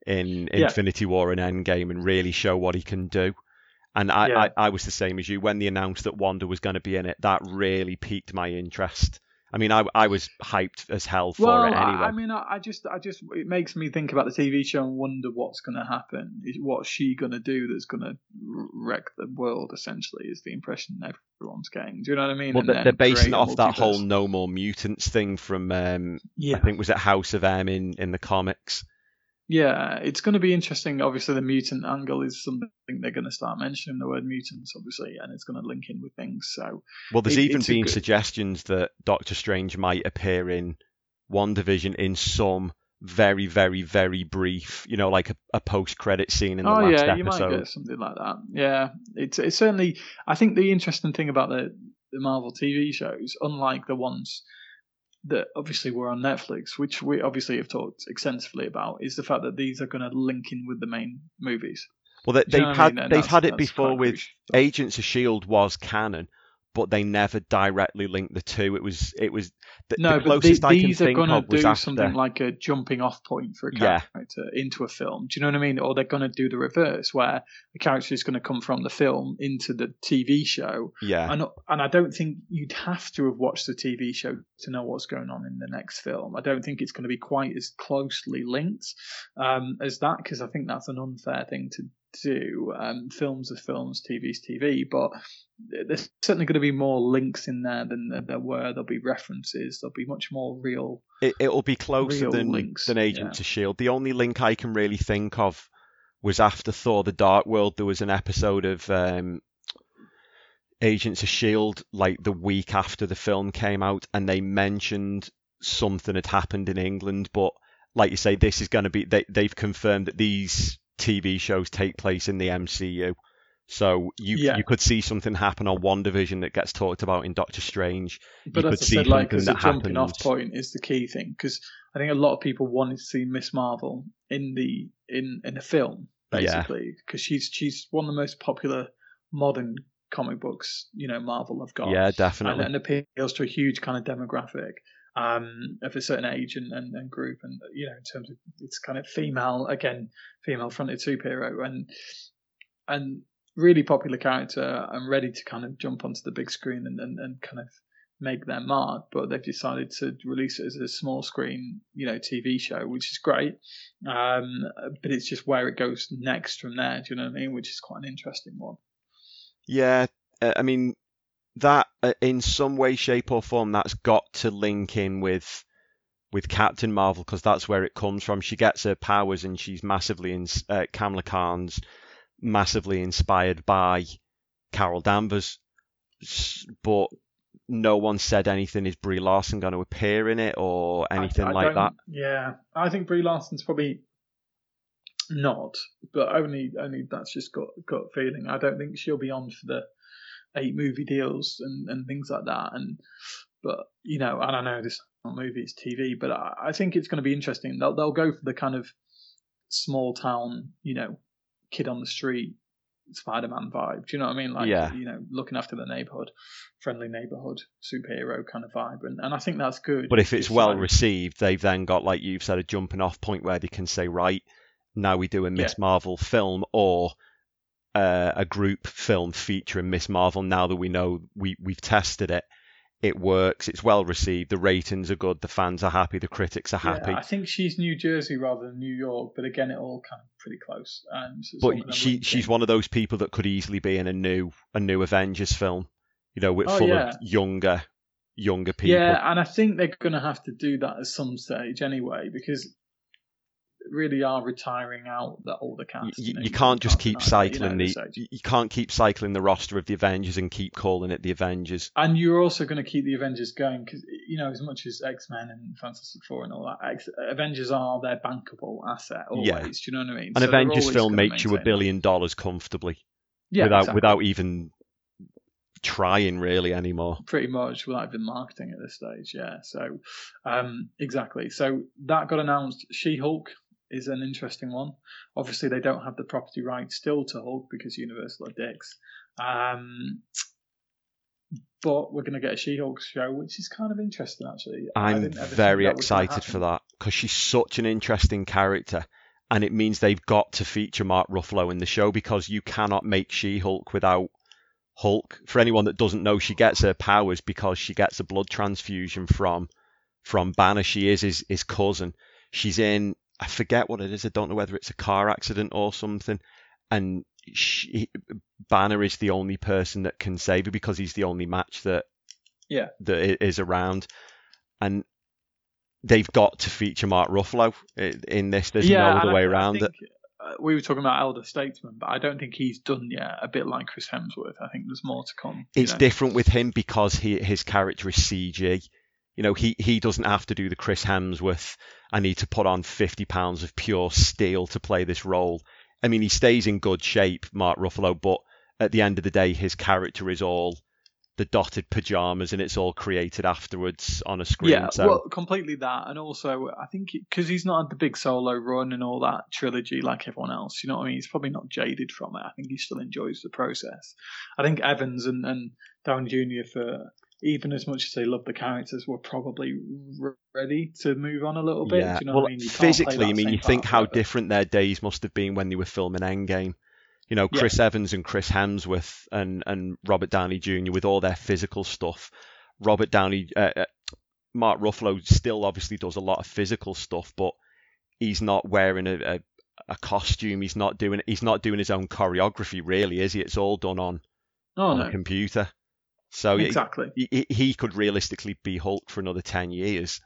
Speaker 1: in
Speaker 2: Yeah.
Speaker 1: Infinity War and Endgame and really show what he can do. And I,
Speaker 2: Yeah.
Speaker 1: I, I was the same as you. When they announced that Wanda was going to be in it, that really piqued my interest. I mean, I, I was hyped as hell for
Speaker 2: Well,
Speaker 1: it anyway.
Speaker 2: I, I mean, I, I just, I just, it makes me think about the T V show and wonder what's going to happen. Is what's she going to do that's going to wreck the world? Essentially, is the impression everyone's getting. Do you know what I mean?
Speaker 1: Well,
Speaker 2: And
Speaker 1: they're,
Speaker 2: then
Speaker 1: they're basing
Speaker 2: create
Speaker 1: it
Speaker 2: a
Speaker 1: off that whole
Speaker 2: multiverse.
Speaker 1: No More Mutants thing from, um,
Speaker 2: Yeah.
Speaker 1: I think, was it House of M in, in the comics?
Speaker 2: Yeah, it's going to be interesting. Obviously, the mutant angle is something they're going to start mentioning the word mutants, obviously, and it's going to link in with things. So,
Speaker 1: Well, there's
Speaker 2: it,
Speaker 1: even
Speaker 2: it's a
Speaker 1: been
Speaker 2: good-
Speaker 1: suggestions that Doctor Strange might appear in WandaVision in some very, very, very brief, you know, like a, a post-credit scene in the
Speaker 2: Oh
Speaker 1: last
Speaker 2: yeah, you might
Speaker 1: episode.
Speaker 2: get something like that. Yeah, it's it's certainly. I think the interesting thing about the the Marvel T V shows, unlike the ones that obviously were on Netflix, which we obviously have talked extensively about, is the fact that these are going to link in with the main movies.
Speaker 1: Well, they,
Speaker 2: Do you know
Speaker 1: they've
Speaker 2: what I
Speaker 1: had
Speaker 2: mean? And
Speaker 1: they've
Speaker 2: that's-
Speaker 1: had it
Speaker 2: that's
Speaker 1: before
Speaker 2: quite
Speaker 1: with
Speaker 2: crucial.
Speaker 1: Agents of Shield was canon, but they never directly linked the two. It was it was the,
Speaker 2: No,
Speaker 1: the
Speaker 2: but
Speaker 1: closest
Speaker 2: the,
Speaker 1: I can
Speaker 2: these are
Speaker 1: think
Speaker 2: going to
Speaker 1: of was
Speaker 2: do
Speaker 1: after.
Speaker 2: something like a jumping off point for a
Speaker 1: Yeah.
Speaker 2: character into a film. Do you know what I mean? Or they're going to do the reverse, where the character is going to come from the film into the T V show.
Speaker 1: Yeah,
Speaker 2: And, and I don't think you'd have to have watched the T V show to know what's going on in the next film. I don't think it's going to be quite as closely linked um, as that, because I think that's an unfair thing to do. Um, films are films, T V's T V, but there's certainly going to be more links in there than there were. There'll be references. There'll be much more real.
Speaker 1: it, it'll be closer
Speaker 2: real
Speaker 1: than
Speaker 2: links,
Speaker 1: than Agents
Speaker 2: yeah.
Speaker 1: of Shield. The only link I can really think of was after Thor: The Dark World. There was an episode of um, Agents of Shield like the week after the film came out, and they mentioned something had happened in England. But like you say, this is going to be they, they've confirmed that these T V shows take place in the M C U. So you
Speaker 2: Yeah.
Speaker 1: you could see something happen on WandaVision that gets talked about in Doctor Strange.
Speaker 2: But
Speaker 1: you
Speaker 2: as
Speaker 1: could
Speaker 2: I
Speaker 1: see
Speaker 2: said, like
Speaker 1: something
Speaker 2: as a
Speaker 1: that
Speaker 2: jumping off
Speaker 1: happens.
Speaker 2: point is the key thing, because I think a lot of people wanted to see Miss Marvel in the in in a film,
Speaker 1: Yeah.
Speaker 2: basically, because she's she's one of the most popular modern comic books, you know, Marvel have got.
Speaker 1: Yeah,
Speaker 2: and,
Speaker 1: definitely.
Speaker 2: and appeals to a huge kind of demographic um, of a certain age and, and, and group, and you know, in terms of it's kind of female, again, female fronted superhero, and and really popular character and ready to kind of jump onto the big screen and, and, and kind of make their mark, but they've decided to release it as a small screen, you know, T V show, which is great. Um, but it's just where it goes next from there. Do you know what I mean? Which is quite an interesting one.
Speaker 1: Yeah, uh, I mean that uh, in some way, shape, or form, that's got to link in with with Captain Marvel, because that's where it comes from. She gets her powers, and she's massively in uh, Kamala Khan's massively inspired by Carol Danvers, S- but no one said anything. Is Brie Larson going to appear in it or anything
Speaker 2: I, I
Speaker 1: like that?
Speaker 2: don't- Yeah, I think Brie Larson's probably not, but only only that's just got gut feeling. I don't think she'll be on for the eight movie deals and, and things like that. And but you know, and I know this is not movie, it's T V, but I, I think it's going to be interesting. They'll they'll go for the kind of small town, you know, kid on the street Spider-Man vibe. Do you know what I mean? Like,
Speaker 1: Yeah.
Speaker 2: you know, looking after the neighborhood, friendly neighborhood superhero kind of vibe, and, and I think that's good.
Speaker 1: But if it's
Speaker 2: Just
Speaker 1: well
Speaker 2: like-
Speaker 1: received, they've then got, like you've said, a jumping off point where they can say, right, now we do a Miss
Speaker 2: Yeah.
Speaker 1: Marvel film or uh, a group film featuring Miss Marvel. Now that we know we, we've tested it, it works, it's well received, the ratings are good, the fans are happy, the critics are happy.
Speaker 2: Yeah, I think she's New Jersey rather than New York, but again, it all kind of pretty close. Um, so it's all
Speaker 1: But
Speaker 2: kind of
Speaker 1: she
Speaker 2: linked
Speaker 1: she's
Speaker 2: in.
Speaker 1: one of those people that could easily be in a new a new Avengers film, you know, with
Speaker 2: Oh,
Speaker 1: full
Speaker 2: yeah.
Speaker 1: of younger younger people.
Speaker 2: Yeah, and I think they're going to have to do that at some stage anyway, because they really are retiring out the older
Speaker 1: You,
Speaker 2: cast.
Speaker 1: you,
Speaker 2: know,
Speaker 1: you can't just keep
Speaker 2: deny that, you know,
Speaker 1: cycling
Speaker 2: at
Speaker 1: the
Speaker 2: this age.
Speaker 1: you you can't keep cycling the roster of the Avengers and keep calling it the Avengers.
Speaker 2: And you're also going to keep the Avengers going because, you know, as much as X-Men and Fantastic Four and all that, X- Avengers are their bankable asset always.
Speaker 1: Yeah.
Speaker 2: Do you know what I mean?
Speaker 1: An
Speaker 2: So they're
Speaker 1: Avengers
Speaker 2: always
Speaker 1: film
Speaker 2: gonna
Speaker 1: makes you a
Speaker 2: maintain
Speaker 1: billion dollars comfortably
Speaker 2: that. Yeah,
Speaker 1: without
Speaker 2: exactly.
Speaker 1: without even trying really anymore.
Speaker 2: Pretty much without even marketing at this stage, yeah. So, um, exactly. So that got announced. She-Hulk is an interesting one. Obviously, they don't have the property rights still to Hulk because Universal are dicks. Um, but we're going to get a She-Hulk show, which is kind of interesting, actually. I
Speaker 1: I'm
Speaker 2: didn't ever think
Speaker 1: very
Speaker 2: that was gonna
Speaker 1: excited for
Speaker 2: happen.
Speaker 1: that because she's such an interesting character, and it means they've got to feature Mark Ruffalo in the show because you cannot make She-Hulk without Hulk. For anyone that doesn't know, she gets her powers because she gets a blood transfusion from from Banner. She is his, his cousin. She's in, I forget what it is. I don't know whether it's a car accident or something. And she, Banner is the only person that can save her because he's the only match that
Speaker 2: yeah
Speaker 1: that is around. And they've got to feature Mark Ruffalo in this. There's
Speaker 2: yeah,
Speaker 1: no other way
Speaker 2: I,
Speaker 1: around
Speaker 2: I think,
Speaker 1: it.
Speaker 2: Uh, we were talking about Elder Statesman, but I don't think he's done yet. A bit like Chris Hemsworth, I think there's more to come.
Speaker 1: It's
Speaker 2: know?
Speaker 1: different with him because he his character is C G. You know, he, he doesn't have to do the Chris Hemsworth, I need to put on fifty pounds of pure steel to play this role. I mean, he stays in good shape, Mark Ruffalo, but at the end of the day, his character is all the dotted pajamas and it's all created afterwards on a screen.
Speaker 2: Yeah,
Speaker 1: so.
Speaker 2: well, completely that. And also, I think because he's not had the big solo run and all that trilogy like everyone else, you know what I mean? He's probably not jaded from it. I think he still enjoys the process. I think Evans and, and Downey Junior, for even as much as they love the characters, were probably ready to move on a little bit.
Speaker 1: Yeah,
Speaker 2: Do you know
Speaker 1: well,
Speaker 2: what I mean? You
Speaker 1: physically, I mean, you think how
Speaker 2: forever.
Speaker 1: different their days must have been when they were filming Endgame. You know, Chris yeah. Evans and Chris Hemsworth and, and Robert Downey Junior with all their physical stuff. Robert Downey, uh, Mark Ruffalo still obviously does a lot of physical stuff, but he's not wearing a, a, a costume. He's not doing he's not doing his own choreography, really, is he? It's all done on,
Speaker 2: oh,
Speaker 1: on
Speaker 2: no.
Speaker 1: a computer. So
Speaker 2: exactly,
Speaker 1: he, he could realistically be Hulk for another ten years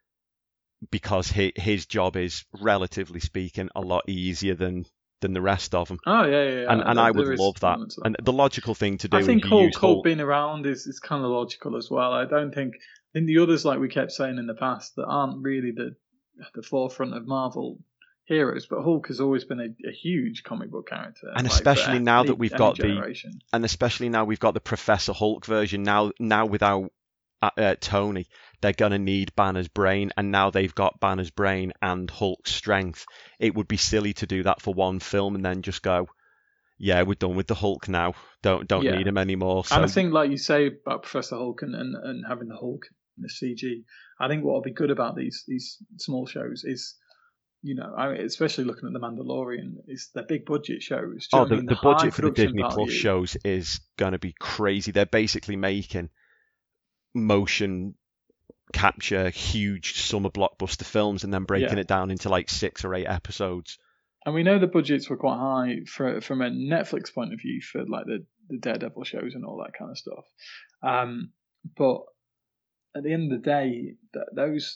Speaker 1: because his, his job is, relatively speaking, a lot easier than, than the rest of them.
Speaker 2: Oh yeah, yeah, yeah.
Speaker 1: And, and
Speaker 2: there,
Speaker 1: I would love that. that. And the logical thing to do.
Speaker 2: I think
Speaker 1: is
Speaker 2: Hulk,
Speaker 1: use Hulk,
Speaker 2: Hulk being around is, is kind of logical as well. I don't think. I think the others, like we kept saying in the past, that aren't really the the forefront of Marvel heroes, but Hulk has always been a, a huge comic book character,
Speaker 1: and
Speaker 2: like,
Speaker 1: especially now that we've got
Speaker 2: generation.
Speaker 1: the, and especially now we've got the Professor Hulk version. Now, now without uh, uh, Tony, they're gonna need Banner's brain, and now they've got Banner's brain and Hulk's strength. It would be silly to do that for one film and then just go, yeah, we're done with the Hulk now. Don't don't yeah. need him anymore. So,
Speaker 2: and I think, like you say about Professor Hulk and, and, and having the Hulk in the C G, I think what will be good about these these small shows is, you know, I mean, especially looking at The Mandalorian, is they're big budget shows.
Speaker 1: Oh, the,
Speaker 2: I mean?
Speaker 1: the,
Speaker 2: the
Speaker 1: budget for the Disney
Speaker 2: value.
Speaker 1: Plus shows is going to be crazy. They're basically making motion capture huge summer blockbuster films and then breaking yeah. it down into like six or eight episodes.
Speaker 2: And we know the budgets were quite high for, from a Netflix point of view for like the, the Daredevil shows and all that kind of stuff. Um, but at the end of the day, th- those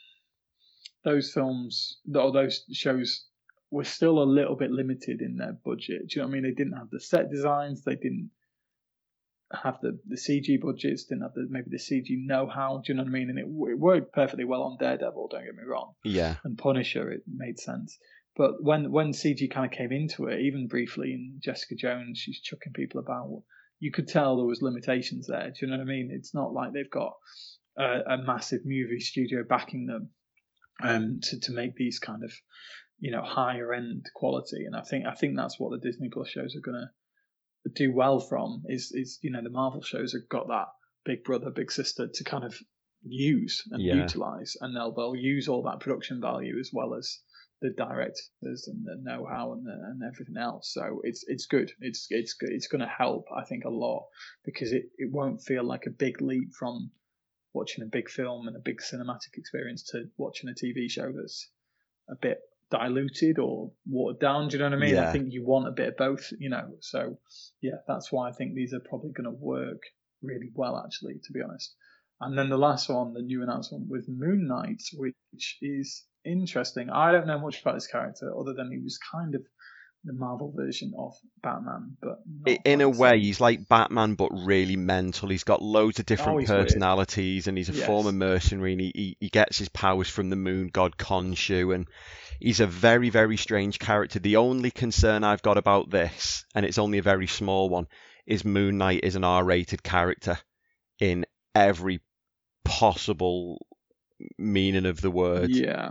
Speaker 2: those films or those shows were still a little bit limited in their budget. Do you know what I mean? They didn't have the set designs. They didn't have the, the C G budgets. Didn't have the maybe the C G know-how. Do you know what I mean? And it, it worked perfectly well on Daredevil. Don't get me wrong.
Speaker 1: Yeah.
Speaker 2: And Punisher, it made sense. But when, when C G kind of came into it, even briefly in Jessica Jones, she's chucking people about, you could tell there was limitations there. Do you know what I mean? It's not like they've got a, a massive movie studio backing them um, to, to make these kind of, you know, higher end quality. And I think I think that's what the Disney Plus shows are going to do well from is, is, you know, the Marvel shows have got that big brother, big sister to kind of use and yeah. utilize. And they'll, they'll use all that production value as well as the directors and the know-how and, the, and everything else. So it's it's good. It's it's good. It's going to help, I think, a lot because it, it won't feel like a big leap from watching a big film and a big cinematic experience to watching a T V show that's a bit diluted or watered down. Do you know what I mean?
Speaker 1: Yeah.
Speaker 2: I think you want a bit of both, you know. So yeah, that's why I think these are probably going to work really well, actually, to be honest. And then the last one, the new announcement with Moon Knight, which is interesting. I don't know much about this character other than he was kind of the Marvel version of Batman, but not
Speaker 1: in a way,
Speaker 2: same.
Speaker 1: he's like Batman, but really mental. He's got loads of different
Speaker 2: oh,
Speaker 1: personalities, weird. And he's a
Speaker 2: yes.
Speaker 1: former mercenary. And he, he he gets his powers from the moon god Khonshu, and he's a very very strange character. The only concern I've got about this, and it's only a very small one, is Moon Knight is an R-rated character in every possible meaning of the word.
Speaker 2: Yeah.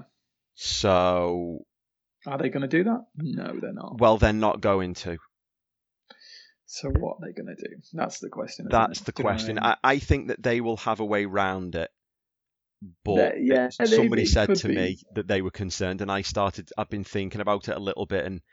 Speaker 1: So,
Speaker 2: are they going to do that? No, they're not.
Speaker 1: Well, they're not going to.
Speaker 2: So what are they going to do? That's the question.
Speaker 1: That's
Speaker 2: it?
Speaker 1: the
Speaker 2: do
Speaker 1: question.
Speaker 2: I, mean?
Speaker 1: I, I think that they will have a way round it but
Speaker 2: yeah,
Speaker 1: it, somebody
Speaker 2: it, it
Speaker 1: said to
Speaker 2: be.
Speaker 1: me that they were concerned, and I started. I've been thinking about it a little bit, and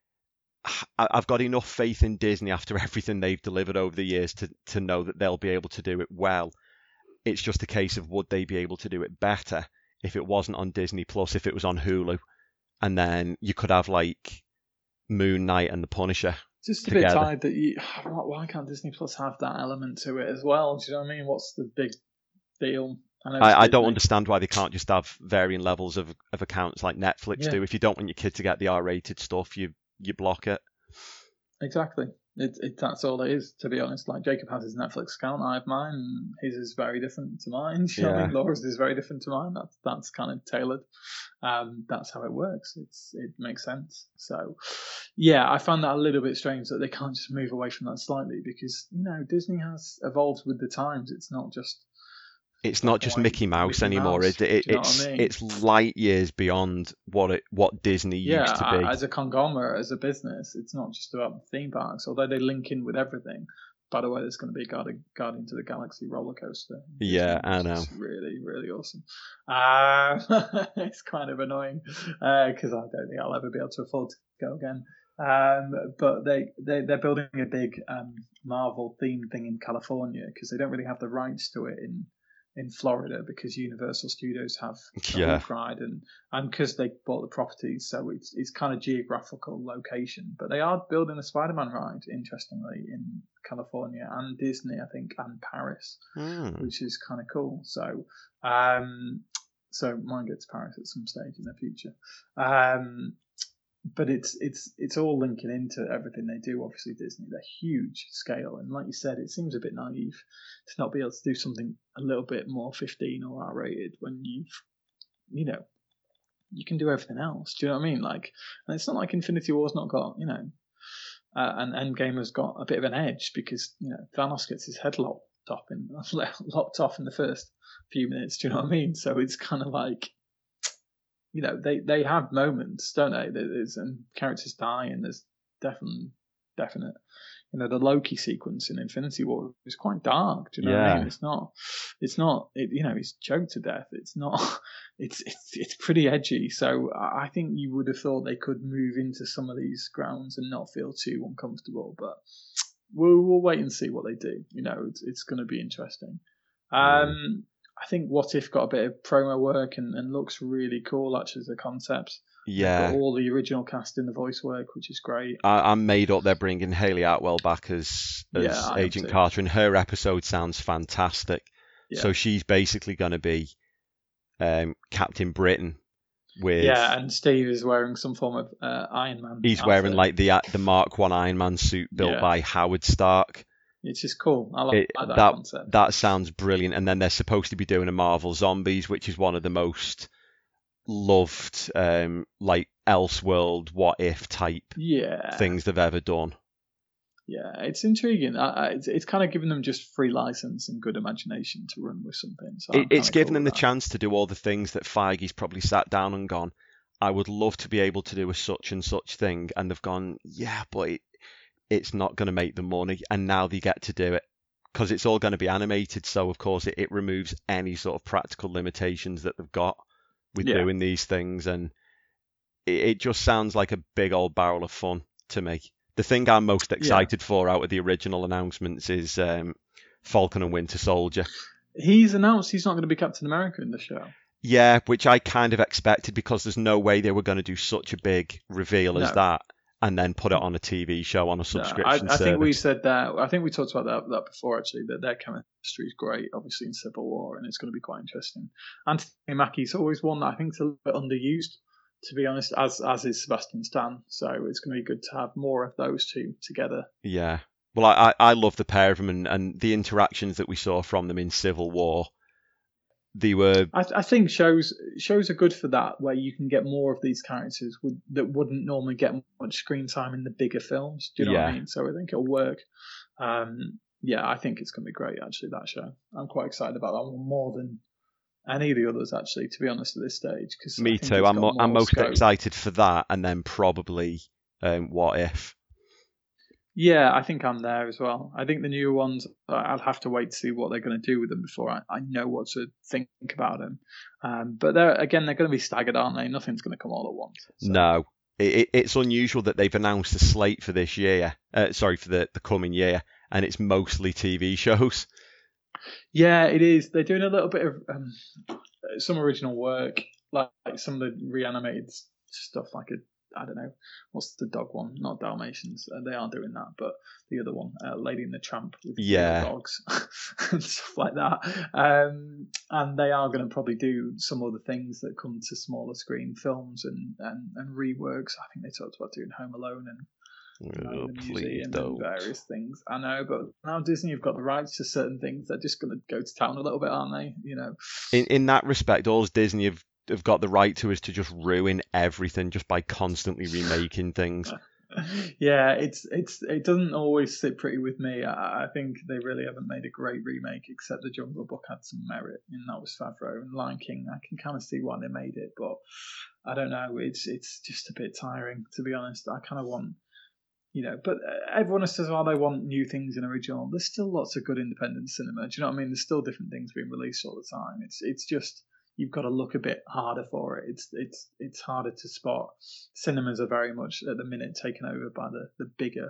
Speaker 1: I've got enough faith in Disney after everything they've delivered over the years to to know that they'll be able to do it well. It's just a case of would they be able to do it better if it wasn't on Disney Plus, if it was on Hulu, and then you could have like Moon Knight and The Punisher.
Speaker 2: Just a
Speaker 1: together.
Speaker 2: bit tired that you. Why can't Disney Plus have that element to it as well? Do you know what I mean? What's the big deal? I,
Speaker 1: I, I don't understand why they can't just have varying levels of, of accounts like Netflix
Speaker 2: yeah.
Speaker 1: do. If you don't want your kid to get the R-rated stuff, you you block it.
Speaker 2: Exactly. It, it, that's all it is, to be honest. Like, Jacob has his Netflix account, I have mine, and his is very different to mine. You know what I mean? Laura's is very different to mine. That's that's kind of tailored. Um, that's how it works. It's it makes sense. So, yeah, I found that a little bit strange that they can't just move away from that slightly because, you know, Disney has evolved with the times. It's not just
Speaker 1: It's not just Mickey Mouse
Speaker 2: Mickey
Speaker 1: anymore,
Speaker 2: Mouse,
Speaker 1: is it? it
Speaker 2: do you know
Speaker 1: it's
Speaker 2: what I mean?
Speaker 1: it's light years beyond what it what Disney
Speaker 2: yeah,
Speaker 1: used to be.
Speaker 2: As a conglomerate, as a business, it's not just about the theme parks, although they link in with everything. By the way, there's going to be a Guardian, Guardian to the Galaxy roller coaster.
Speaker 1: Yeah, I know.
Speaker 2: It's really, really awesome. Uh, it's kind of annoying because uh, I don't think I'll ever be able to afford to go again. Um, but they, they, they're building a big um, Marvel themed thing in California because they don't really have the rights to it in in Florida because Universal Studios have the
Speaker 1: Yeah.
Speaker 2: Hulk ride and and because they bought the properties, so it's it's kind of geographical location. But they are building a Spider-Man ride, interestingly, in California and Disney, I think, and Paris,
Speaker 1: Mm.
Speaker 2: which is kind of cool. So, um, so mine gets Paris at some stage in the future. Um, but it's it's it's all linking into everything they do. Obviously, Disney, they're huge scale, and like you said, it seems a bit naive to not be able to do something a little bit more fifteen or R rated when you've, you know, you can do everything else. Do you know what I mean? Like, and it's not like Infinity War's not got, you know, uh, and Endgame has got a bit of an edge because, you know, Thanos gets his head locked off in locked off in the first few minutes. Do you know what I mean? So it's kind of like, you know, they, they have moments, don't they? There's and characters die, and there's definitely definite. You know, the Loki sequence in Infinity War is quite dark. Do you know what I
Speaker 1: Yeah.
Speaker 2: mean? It's not, it's not. It, you know, he's choked to death. It's not. It's it's it's pretty edgy. So I think you would have thought they could move into some of these grounds and not feel too uncomfortable. But we'll we'll wait and see what they do. You know, it's it's going to be interesting. Um. I think What If got a bit of promo work and, and looks really cool, actually, as a concept.
Speaker 1: Yeah.
Speaker 2: Got all the original cast in the voice work, which is great.
Speaker 1: I, I'm made up they're bringing Hayley Atwell back as, as
Speaker 2: Yeah, I am
Speaker 1: Agent
Speaker 2: too.
Speaker 1: Carter, and her episode sounds fantastic.
Speaker 2: Yeah.
Speaker 1: So she's basically going to be um, Captain Britain with...
Speaker 2: Yeah, and Steve is wearing some form of uh, Iron Man.
Speaker 1: He's
Speaker 2: outfit.
Speaker 1: wearing like the the Mark One Iron Man suit built
Speaker 2: Yeah.
Speaker 1: by Howard Stark.
Speaker 2: It's just cool. I like,
Speaker 1: It-
Speaker 2: like that,
Speaker 1: that
Speaker 2: concept.
Speaker 1: that sounds brilliant. And then they're supposed to be doing a Marvel Zombies, which is one of the most loved, um, like Elseworld, What If type
Speaker 2: Yeah.
Speaker 1: things they've ever done.
Speaker 2: Yeah, it's intriguing. I, I, it's, it's kind of giving them just free license and good imagination to run with something. So I'm
Speaker 1: It, it's
Speaker 2: kinda
Speaker 1: given
Speaker 2: cool
Speaker 1: them the
Speaker 2: with that.
Speaker 1: chance to do all the things that Feige's probably sat down and gone, I would love to be able to do a such and such thing. And they've gone, yeah, but it, it's not going to make the money. And now they get to do it because it's all going to be animated. So, of course, it, it removes any sort of practical limitations that they've got with
Speaker 2: Yeah.
Speaker 1: doing these things. And it, it just sounds like a big old barrel of fun to me. The thing I'm most excited for out of the original announcements is um, Falcon and Winter Soldier.
Speaker 2: He's announced he's not going to be Captain America in the show.
Speaker 1: Yeah, which I kind of expected because there's no way they were going to do such a big reveal as
Speaker 2: No.
Speaker 1: that and then put it on a T V show on a
Speaker 2: No,
Speaker 1: subscription
Speaker 2: I, I
Speaker 1: service.
Speaker 2: think we said that. I think we talked about that, that before, actually, that their chemistry is great, obviously, in Civil War, and it's going to be quite interesting. Anthony Mackie's always one that I think is a little bit underused, to be honest, as as is Sebastian Stan. So it's going to be good to have more of those two together.
Speaker 1: Yeah. Well, I, I I love the pair of them and, and the interactions that we saw from them in Civil War. They were...
Speaker 2: I, I think shows shows are good for that, where you can get more of these characters would, that wouldn't normally get much screen time in the bigger films. Do you know what I
Speaker 1: Yeah.
Speaker 2: mean? So I think it'll work. Um, yeah, I think it's going to be great, actually, that show. I'm quite excited about that one more than any of the others, actually, to be honest, at this stage. Cause
Speaker 1: Me
Speaker 2: I think
Speaker 1: too.
Speaker 2: it's
Speaker 1: I'm,
Speaker 2: got
Speaker 1: mo- I'm
Speaker 2: more
Speaker 1: most
Speaker 2: scope.
Speaker 1: excited for that and then probably um, What If.
Speaker 2: Yeah, I think I'm there as well. I think the newer ones, I- I'll have to wait to see what they're going to do with them before I, I know what to think about them. Um, but they're again, they're going to be staggered, aren't they? Nothing's going to come all at once. So.
Speaker 1: No, it, it, it's unusual that they've announced a slate for this year. Uh, sorry, for the, the coming year, and it's mostly T V shows.
Speaker 2: Yeah, it is. They're doing a little bit of um, some original work, like, like some of the reanimated stuff, like a I don't know, what's the dog one? Not Dalmatians. Uh, they are doing that, but the other one, uh, Lady and the Tramp with
Speaker 1: Yeah.
Speaker 2: real dogs and stuff like that. Um, and they are going to probably do some other things that come to smaller screen films and, and, and reworks. I think they talked about doing Home Alone and you know,
Speaker 1: Oh,
Speaker 2: the
Speaker 1: please
Speaker 2: museum
Speaker 1: don't.
Speaker 2: and various things. I know, but now Disney have got the rights to certain things. They're just going to go to town a little bit, aren't they? You know.
Speaker 1: In in that respect, all Disney have have got the right to is to just ruin everything just by constantly remaking things.
Speaker 2: Yeah, it's it's it doesn't always sit pretty with me. I, I think they really haven't made a great remake, except the Jungle Book had some merit, and that was Favreau. And Lion King, I can kind of see why they made it, but I don't know. It's it's just a bit tiring, to be honest. I kind of want, you know, but everyone says, oh, they want new things in original. There's still lots of good independent cinema. Do you know what I mean? There's still different things being released all the time. It's it's just you've got to look a bit harder for it. It's it's it's harder to spot. Cinemas are very much at the minute taken over by the, the bigger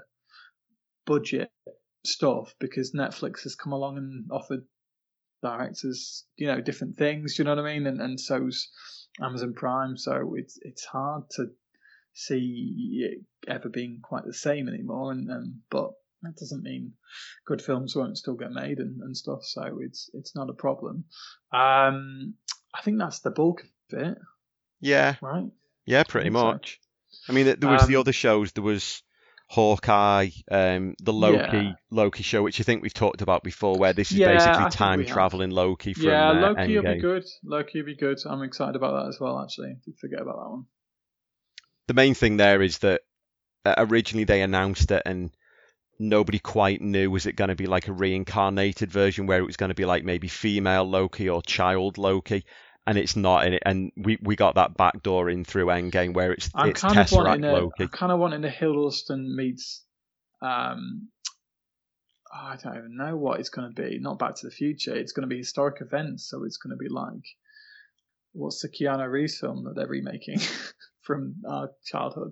Speaker 2: budget stuff because Netflix has come along and offered directors, you know, different things. Do you know what I mean? And and so's Amazon Prime. So it's it's hard to see it ever being quite the same anymore. And, and but that doesn't mean good films won't still get made and, and stuff. So it's it's not a problem. Um, I think that's the bulk of it.
Speaker 1: Yeah.
Speaker 2: Right.
Speaker 1: Yeah, pretty
Speaker 2: I think so.
Speaker 1: much. I mean, there was
Speaker 2: Um,
Speaker 1: the other shows. There was Hawkeye, um, the Loki
Speaker 2: Yeah.
Speaker 1: Loki show, which I think we've talked about before, where this is
Speaker 2: Yeah, I
Speaker 1: basically
Speaker 2: think
Speaker 1: time
Speaker 2: we have.
Speaker 1: traveling Loki from
Speaker 2: Yeah,
Speaker 1: uh,
Speaker 2: Loki will be
Speaker 1: Endgame.
Speaker 2: good. Loki will be good. I'm excited about that as well. Actually, did forget about that one.
Speaker 1: The main thing there is that uh, originally they announced it and nobody quite knew, was it going to be like a reincarnated version where it was going to be like maybe female Loki or child Loki, and it's not in it. And we, we got that backdoor in through Endgame where it's
Speaker 2: I'm
Speaker 1: it's
Speaker 2: kind of
Speaker 1: Tesseract
Speaker 2: wanting a,
Speaker 1: Loki.
Speaker 2: I'm kind of wanting a Hiddleston meets. Um, oh, I don't even know what it's going to be. Not Back to the Future. It's going to be historic events. So it's going to be like, what's the Keanu Reeves film that they're remaking from our childhood?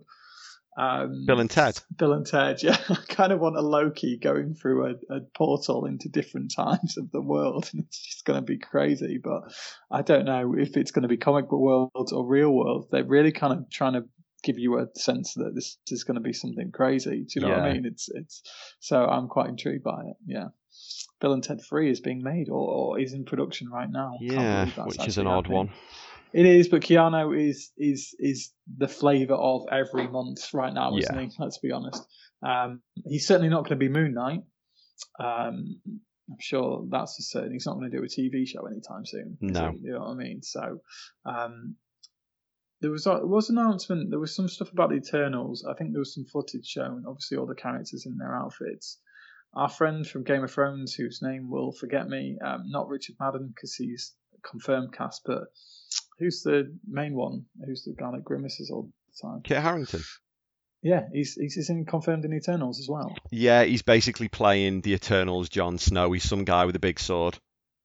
Speaker 2: Um,
Speaker 1: Bill and Ted.
Speaker 2: Bill and Ted, yeah. I kind of want a Loki going through a, a portal into different times of the world, and it's just going to be crazy. But I don't know if it's going to be comic book worlds or real world. They're really kind of trying to give you a sense that this is going to be something crazy. Do you know what I
Speaker 1: Yeah.
Speaker 2: mean? It's it's. So I'm quite intrigued by it. Yeah. Bill and Ted three is being made, or, or is in production right now. Can't
Speaker 1: Yeah,
Speaker 2: believe that's
Speaker 1: which is an
Speaker 2: actually
Speaker 1: odd
Speaker 2: happening.
Speaker 1: one.
Speaker 2: It is, but Keanu is is is the flavour of every month right now, isn't
Speaker 1: Yeah.
Speaker 2: he? Let's be honest. Um, he's certainly not going to be Moon Knight. Um, I'm sure that's a certain. He's not going to do a T V show anytime soon. is
Speaker 1: No.
Speaker 2: he? You know what I mean? So, um, there was there was an announcement. There was some stuff about the Eternals. I think there was some footage shown. Obviously, all the characters in their outfits. Our friend from Game of Thrones, whose name will forget me, um, not Richard Madden because he's confirmed cast, but who's the main one? Who's the guy that grimaces all the time?
Speaker 1: Kit Harington.
Speaker 2: Yeah, he's he's in confirmed in Eternals as well.
Speaker 1: Yeah, he's basically playing the Eternals Jon Snow. He's some guy with a big sword.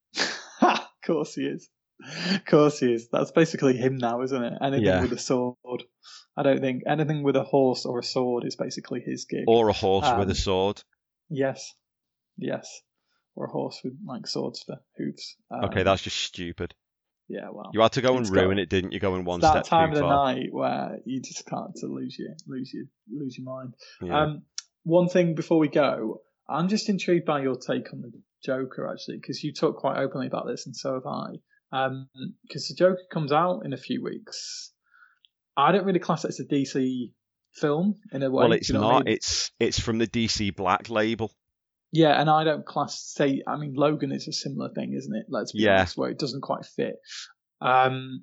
Speaker 2: Of course he is. Of course he is. That's basically him now, isn't it? Anything
Speaker 1: Yeah.
Speaker 2: with a sword. I don't think anything with a horse or a sword is basically his gig.
Speaker 1: Or a horse
Speaker 2: Um,
Speaker 1: with a sword.
Speaker 2: Yes, yes, or a horse with like swords for hooves. Um,
Speaker 1: Okay, that's just stupid.
Speaker 2: yeah. Well,
Speaker 1: You had to go and
Speaker 2: it's got-
Speaker 1: ruin it, didn't you? Going one
Speaker 2: it's that
Speaker 1: step
Speaker 2: time
Speaker 1: too
Speaker 2: of the
Speaker 1: far.
Speaker 2: night where you just can't to lose your lose your lose your mind.
Speaker 1: Yeah.
Speaker 2: Um, one thing before we go, I'm just intrigued by your take on the Joker actually, because you talk quite openly about this, and so have I. Because the Joker comes out in a few weeks. I don't really class it as a D C film in a way.
Speaker 1: well,
Speaker 2: do
Speaker 1: it's
Speaker 2: you know what
Speaker 1: not.
Speaker 2: I mean?
Speaker 1: It's it's from the D C Black label.
Speaker 2: Yeah, and I don't class say. I mean, Logan is a similar thing, isn't it? Let's be
Speaker 1: Yeah.
Speaker 2: honest, where it doesn't quite fit. Um,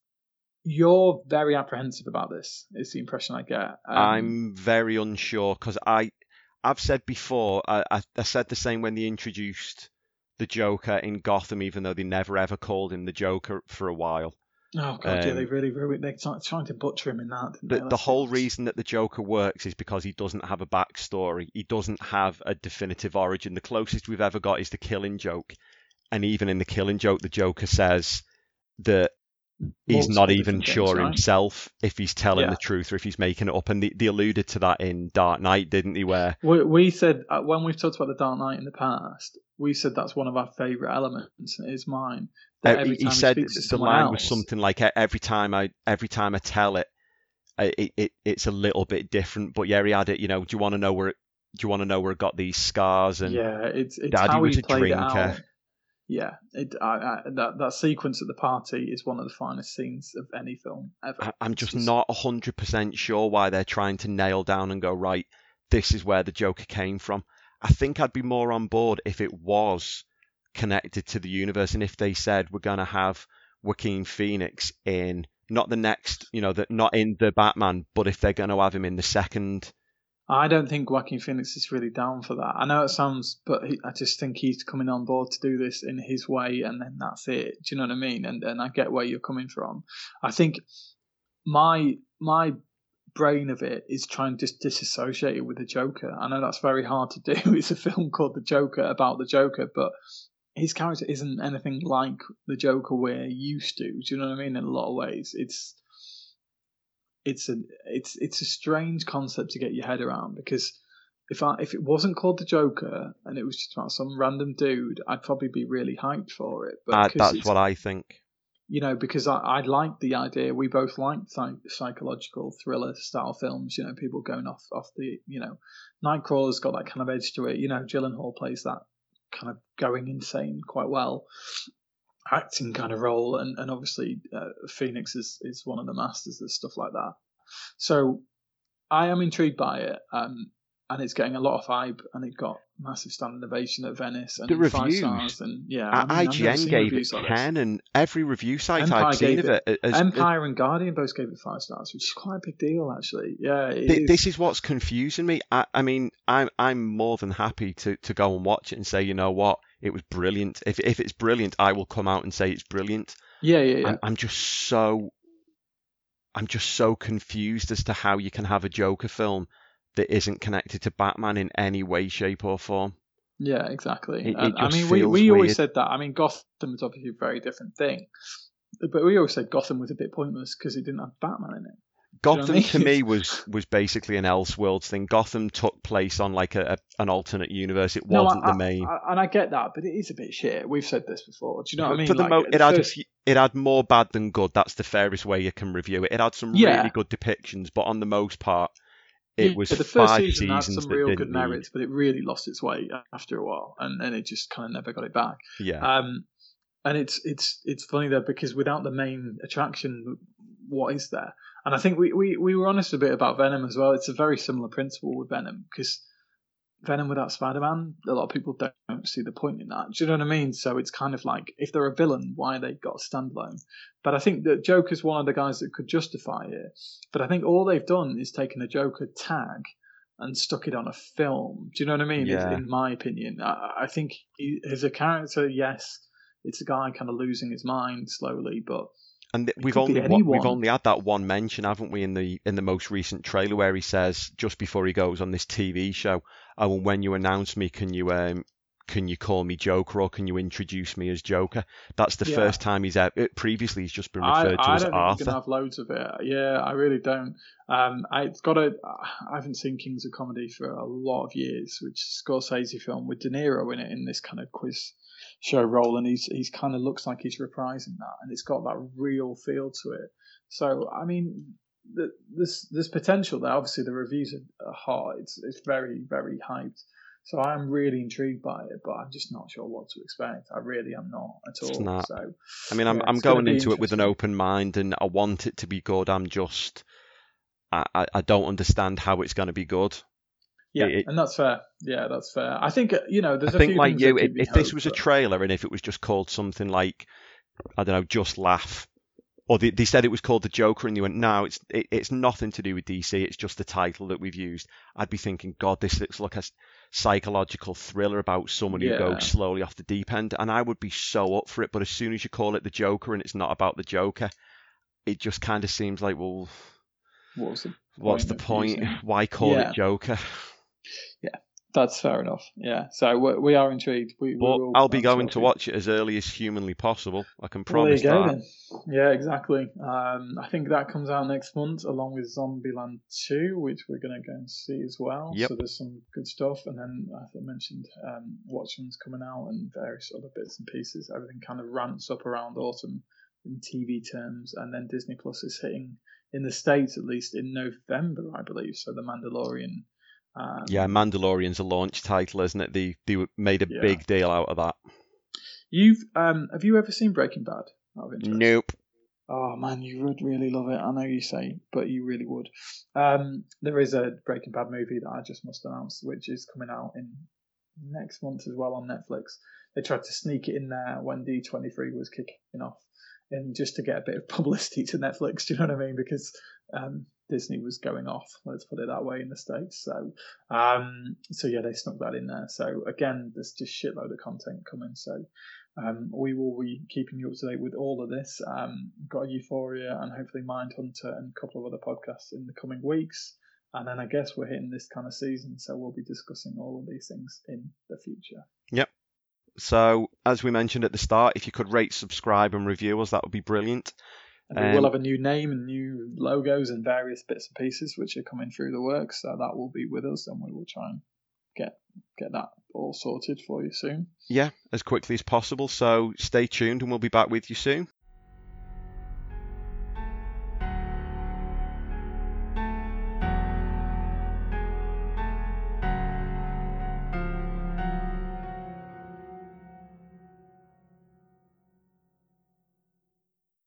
Speaker 2: you're very apprehensive about this. Is the impression I get. Um,
Speaker 1: I'm very unsure because I, I've said before, I, I, I said the same when they introduced the Joker in Gotham, even though they never ever called him the Joker for a while.
Speaker 2: Oh god, yeah, they
Speaker 1: Um,
Speaker 2: really ruined. They tried trying to butcher him in that, didn't
Speaker 1: the
Speaker 2: they?
Speaker 1: the
Speaker 2: That's
Speaker 1: whole
Speaker 2: ridiculous.
Speaker 1: reason that the Joker works is because he doesn't have a backstory. He doesn't have a definitive origin. The closest we've ever got is the Killing Joke, and even in the Killing Joke, the Joker says that he's not
Speaker 2: Multiple
Speaker 1: even
Speaker 2: different things,
Speaker 1: sure
Speaker 2: right?
Speaker 1: himself if he's telling
Speaker 2: Yeah.
Speaker 1: the truth or if he's making it up. And they, they alluded to that in Dark Knight, didn't they? Where
Speaker 2: We, we said uh, when we've talked about the Dark Knight in the past, we said that's one of our favourite elements. Is mine
Speaker 1: uh,
Speaker 2: that
Speaker 1: he,
Speaker 2: every
Speaker 1: he
Speaker 2: time he
Speaker 1: said
Speaker 2: speaks to
Speaker 1: the
Speaker 2: someone
Speaker 1: line was
Speaker 2: else,
Speaker 1: something like, "E- every time I every time I tell it, uh, it, it it's a little bit different." But yeah, he had it. You know, do you want to know where? It, do you want to know where it got these scars? And
Speaker 2: yeah, it's it's
Speaker 1: Daddy
Speaker 2: how
Speaker 1: was
Speaker 2: he
Speaker 1: a
Speaker 2: played it
Speaker 1: drinker.
Speaker 2: out. Yeah, it I, I, that that sequence at the party is one of the finest scenes of any film ever.
Speaker 1: I, I'm
Speaker 2: It's
Speaker 1: just
Speaker 2: just
Speaker 1: not one hundred percent sure why they're trying to nail down and go, right, this is where the Joker came from. I think I'd be more on board if it was connected to the universe and if they said we're going to have Joaquin Phoenix in not the next, you know, that not in the Batman, but if they're going to have him in the second.
Speaker 2: I don't think Joaquin Phoenix is really down for that. I know it sounds, but he, I just think he's coming on board to do this in his way, and then that's it. Do you know what I mean? And and I get where you're coming from. I think my my brain of it is trying to just disassociate it with the Joker. I know that's very hard to do. It's a film called The Joker about the Joker, but his character isn't anything like the Joker we're used to. Do you know what I mean? In a lot of ways, it's it's a it's it's a strange concept to get your head around because if I if it wasn't called the Joker and it was just about some random dude, I'd probably be really hyped for it. But
Speaker 1: Uh,
Speaker 2: because
Speaker 1: that's
Speaker 2: it's
Speaker 1: what I think.
Speaker 2: you know because I I like the idea. We both like psych- psychological thriller style films. You know, people going off off the you know, Nightcrawler's got that kind of edge to it. You know, Gyllenhaal plays that kind of going insane quite well acting kind of role, and and obviously uh, Phoenix is is one of the masters of stuff like that. So I am intrigued by it, um, and it's getting a lot of hype, and it got massive standing ovation at Venice
Speaker 1: The
Speaker 2: and five
Speaker 1: reviews,
Speaker 2: stars, and yeah,
Speaker 1: I-
Speaker 2: I mean I've never
Speaker 1: IGN
Speaker 2: seen
Speaker 1: gave it
Speaker 2: reviews like this.
Speaker 1: ten, and every review site
Speaker 2: Empire
Speaker 1: I've seen
Speaker 2: gave
Speaker 1: of
Speaker 2: it.
Speaker 1: it has,
Speaker 2: Empire and Guardian both gave it five stars, which is quite a big deal, actually. Yeah, it
Speaker 1: Th-
Speaker 2: is.
Speaker 1: this is what's confusing me. I, I mean, I'm I'm more than happy to, to go and watch it and say, you know what, it was brilliant. If if it's brilliant, I will come out and say it's brilliant.
Speaker 2: Yeah, yeah, yeah.
Speaker 1: I'm I'm just so I'm just so confused as to how you can have a Joker film that isn't connected to Batman in any way, shape, or form.
Speaker 2: Yeah, exactly.
Speaker 1: It,
Speaker 2: And
Speaker 1: it
Speaker 2: I
Speaker 1: just
Speaker 2: mean, we,
Speaker 1: feels
Speaker 2: we always
Speaker 1: weird.
Speaker 2: said that. I mean, Gotham is obviously a very different thing, but we always said Gotham was a bit pointless because it didn't have Batman in it. Do you know what I
Speaker 1: Gotham
Speaker 2: mean?
Speaker 1: to me was was basically an Elseworlds thing. Gotham took place on like a, a an alternate universe. It
Speaker 2: No,
Speaker 1: wasn't
Speaker 2: I,
Speaker 1: the main.
Speaker 2: I, and I get that, but it is a bit shit. We've said this before. Do you know what I
Speaker 1: For,
Speaker 2: mean?
Speaker 1: for the
Speaker 2: Like
Speaker 1: mo,
Speaker 2: the
Speaker 1: it had
Speaker 2: first,
Speaker 1: it had more bad than good. That's the fairest way you can review it. It had some
Speaker 2: yeah,
Speaker 1: really good depictions, but on the most part,
Speaker 2: yeah.
Speaker 1: it was
Speaker 2: The first
Speaker 1: five
Speaker 2: season had
Speaker 1: seasons
Speaker 2: some
Speaker 1: that
Speaker 2: real
Speaker 1: didn't
Speaker 2: good
Speaker 1: need.
Speaker 2: merits, but it really lost its way after a while, and then it just kind of never got it back.
Speaker 1: Yeah,
Speaker 2: Um, and it's it's it's funny though because without the main attraction, what is there? And I think we, we, we were honest a bit about Venom as well. It's a very similar principle with Venom because Venom without Spider-Man, a lot of people don't, don't see the point in that. Do you know what I mean? So it's kind of like if they're a villain, why they got a standalone? But I think that Joker's one of the guys that could justify it. But I think all they've done is taken a Joker tag and stuck it on a film. Do you know what I mean? Is-
Speaker 1: yeah.
Speaker 2: In my opinion, I, I think he, as a character, yes, it's a guy kind of losing his mind slowly, but
Speaker 1: And th-
Speaker 2: it
Speaker 1: we've
Speaker 2: could be
Speaker 1: only wa- we've
Speaker 2: anyone.
Speaker 1: only had that one mention, haven't we, in the in the most recent trailer where he says just before he goes on this T V show, "Oh, and when you announce me, can you um can you call me Joker or can you introduce me as Joker?" That's the
Speaker 2: Yeah.
Speaker 1: first time he's ever. Previously, he's just been
Speaker 2: I,
Speaker 1: referred to
Speaker 2: I
Speaker 1: as
Speaker 2: don't think you're
Speaker 1: Arthur.
Speaker 2: gonna have loads of it. Yeah, I really don't. Um, I, it's got a. I haven't seen Kings of Comedy for a lot of years, which is a Scorsese film with De Niro in it in this kind of quiz show role, and he's he's kind of looks like he's reprising that, and it's got that real feel to it. So I mean, the, there's there's potential there. Obviously, the reviews are, are hot. It's it's very very hyped. So I'm really intrigued by it, but I'm just not sure what to expect. I really am not at
Speaker 1: It's
Speaker 2: all.
Speaker 1: not.
Speaker 2: So
Speaker 1: I mean, I'm
Speaker 2: yeah,
Speaker 1: I'm
Speaker 2: it's going to
Speaker 1: going
Speaker 2: be
Speaker 1: into it with an
Speaker 2: interesting.
Speaker 1: open mind, and I want it to be good. I'm just I I, I don't understand how it's going to be good.
Speaker 2: Yeah,
Speaker 1: It, it,
Speaker 2: and that's fair. Yeah, that's fair. I think uh, you know,
Speaker 1: I
Speaker 2: there's a
Speaker 1: think
Speaker 2: few
Speaker 1: like
Speaker 2: things
Speaker 1: you,
Speaker 2: that
Speaker 1: if,
Speaker 2: give me
Speaker 1: if
Speaker 2: hope.
Speaker 1: this was a
Speaker 2: But
Speaker 1: trailer and if it was just called something like, I don't know, Just Laugh, or they, they said it was called The Joker and they went, no, it's it, it's nothing to do with D C, it's just the title that we've used, I'd be thinking, God, this looks like a psychological thriller about someone who
Speaker 2: yeah,
Speaker 1: goes slowly off the deep end, and I would be so up for it. But as soon as you call it The Joker and it's not about the Joker, it just kind of seems like, well,
Speaker 2: What was the
Speaker 1: what's
Speaker 2: point
Speaker 1: the
Speaker 2: of
Speaker 1: point?
Speaker 2: using-
Speaker 1: Why call
Speaker 2: Yeah.
Speaker 1: it Joker?
Speaker 2: That's fair enough. Yeah. So we, we are intrigued. We, we
Speaker 1: But
Speaker 2: will,
Speaker 1: I'll be
Speaker 2: I'm
Speaker 1: going
Speaker 2: sure
Speaker 1: to
Speaker 2: we-
Speaker 1: watch it as early as humanly possible. I can
Speaker 2: Well, there
Speaker 1: promise
Speaker 2: you go
Speaker 1: that.
Speaker 2: then. Yeah, exactly. Um, I think that comes out next month along with Zombieland two, which we're going to go and see as well.
Speaker 1: Yep.
Speaker 2: So there's some good stuff. And then, as I mentioned, um, Watchmen's coming out and various other bits and pieces. Everything kind of ramps up around autumn in T V terms. And then Disney Plus is hitting, in the States at least, in November, I believe. So The Mandalorian. Um,
Speaker 1: Yeah, Mandalorian's a launch title, isn't it? They they made a
Speaker 2: Yeah.
Speaker 1: big deal out of that.
Speaker 2: You've um, have you ever seen Breaking Bad? Out of interest?
Speaker 1: Nope.
Speaker 2: Oh man, you would really love it. I know you say, but you really would. Um, there is a Breaking Bad movie that I just must announce, which is coming out in next month as well on Netflix. They tried to sneak it in there when D twenty-three was kicking off, and just to get a bit of publicity to Netflix. Do you know what I mean? Because um, Disney was going off. Let's put it that way in the States. So, um, so yeah, they snuck that in there. So again, there's just shitload of content coming. So. Um, we will be keeping you up to date with all of this. Um, got Euphoria and hopefully Mindhunter and a couple of other podcasts in the coming weeks. And then I guess we're hitting this kind of season, so we'll be discussing all of these things in the future.
Speaker 1: Yep. So, as we mentioned at the start, if you could rate, subscribe, and review us, that would be brilliant.
Speaker 2: And we
Speaker 1: Um,
Speaker 2: will have a new name and new logos and various bits and pieces which are coming through the works, so that will be with us, and we will try and get get that all sorted for you soon.
Speaker 1: Yeah, as quickly as possible. So, stay tuned, and we'll be back with you soon.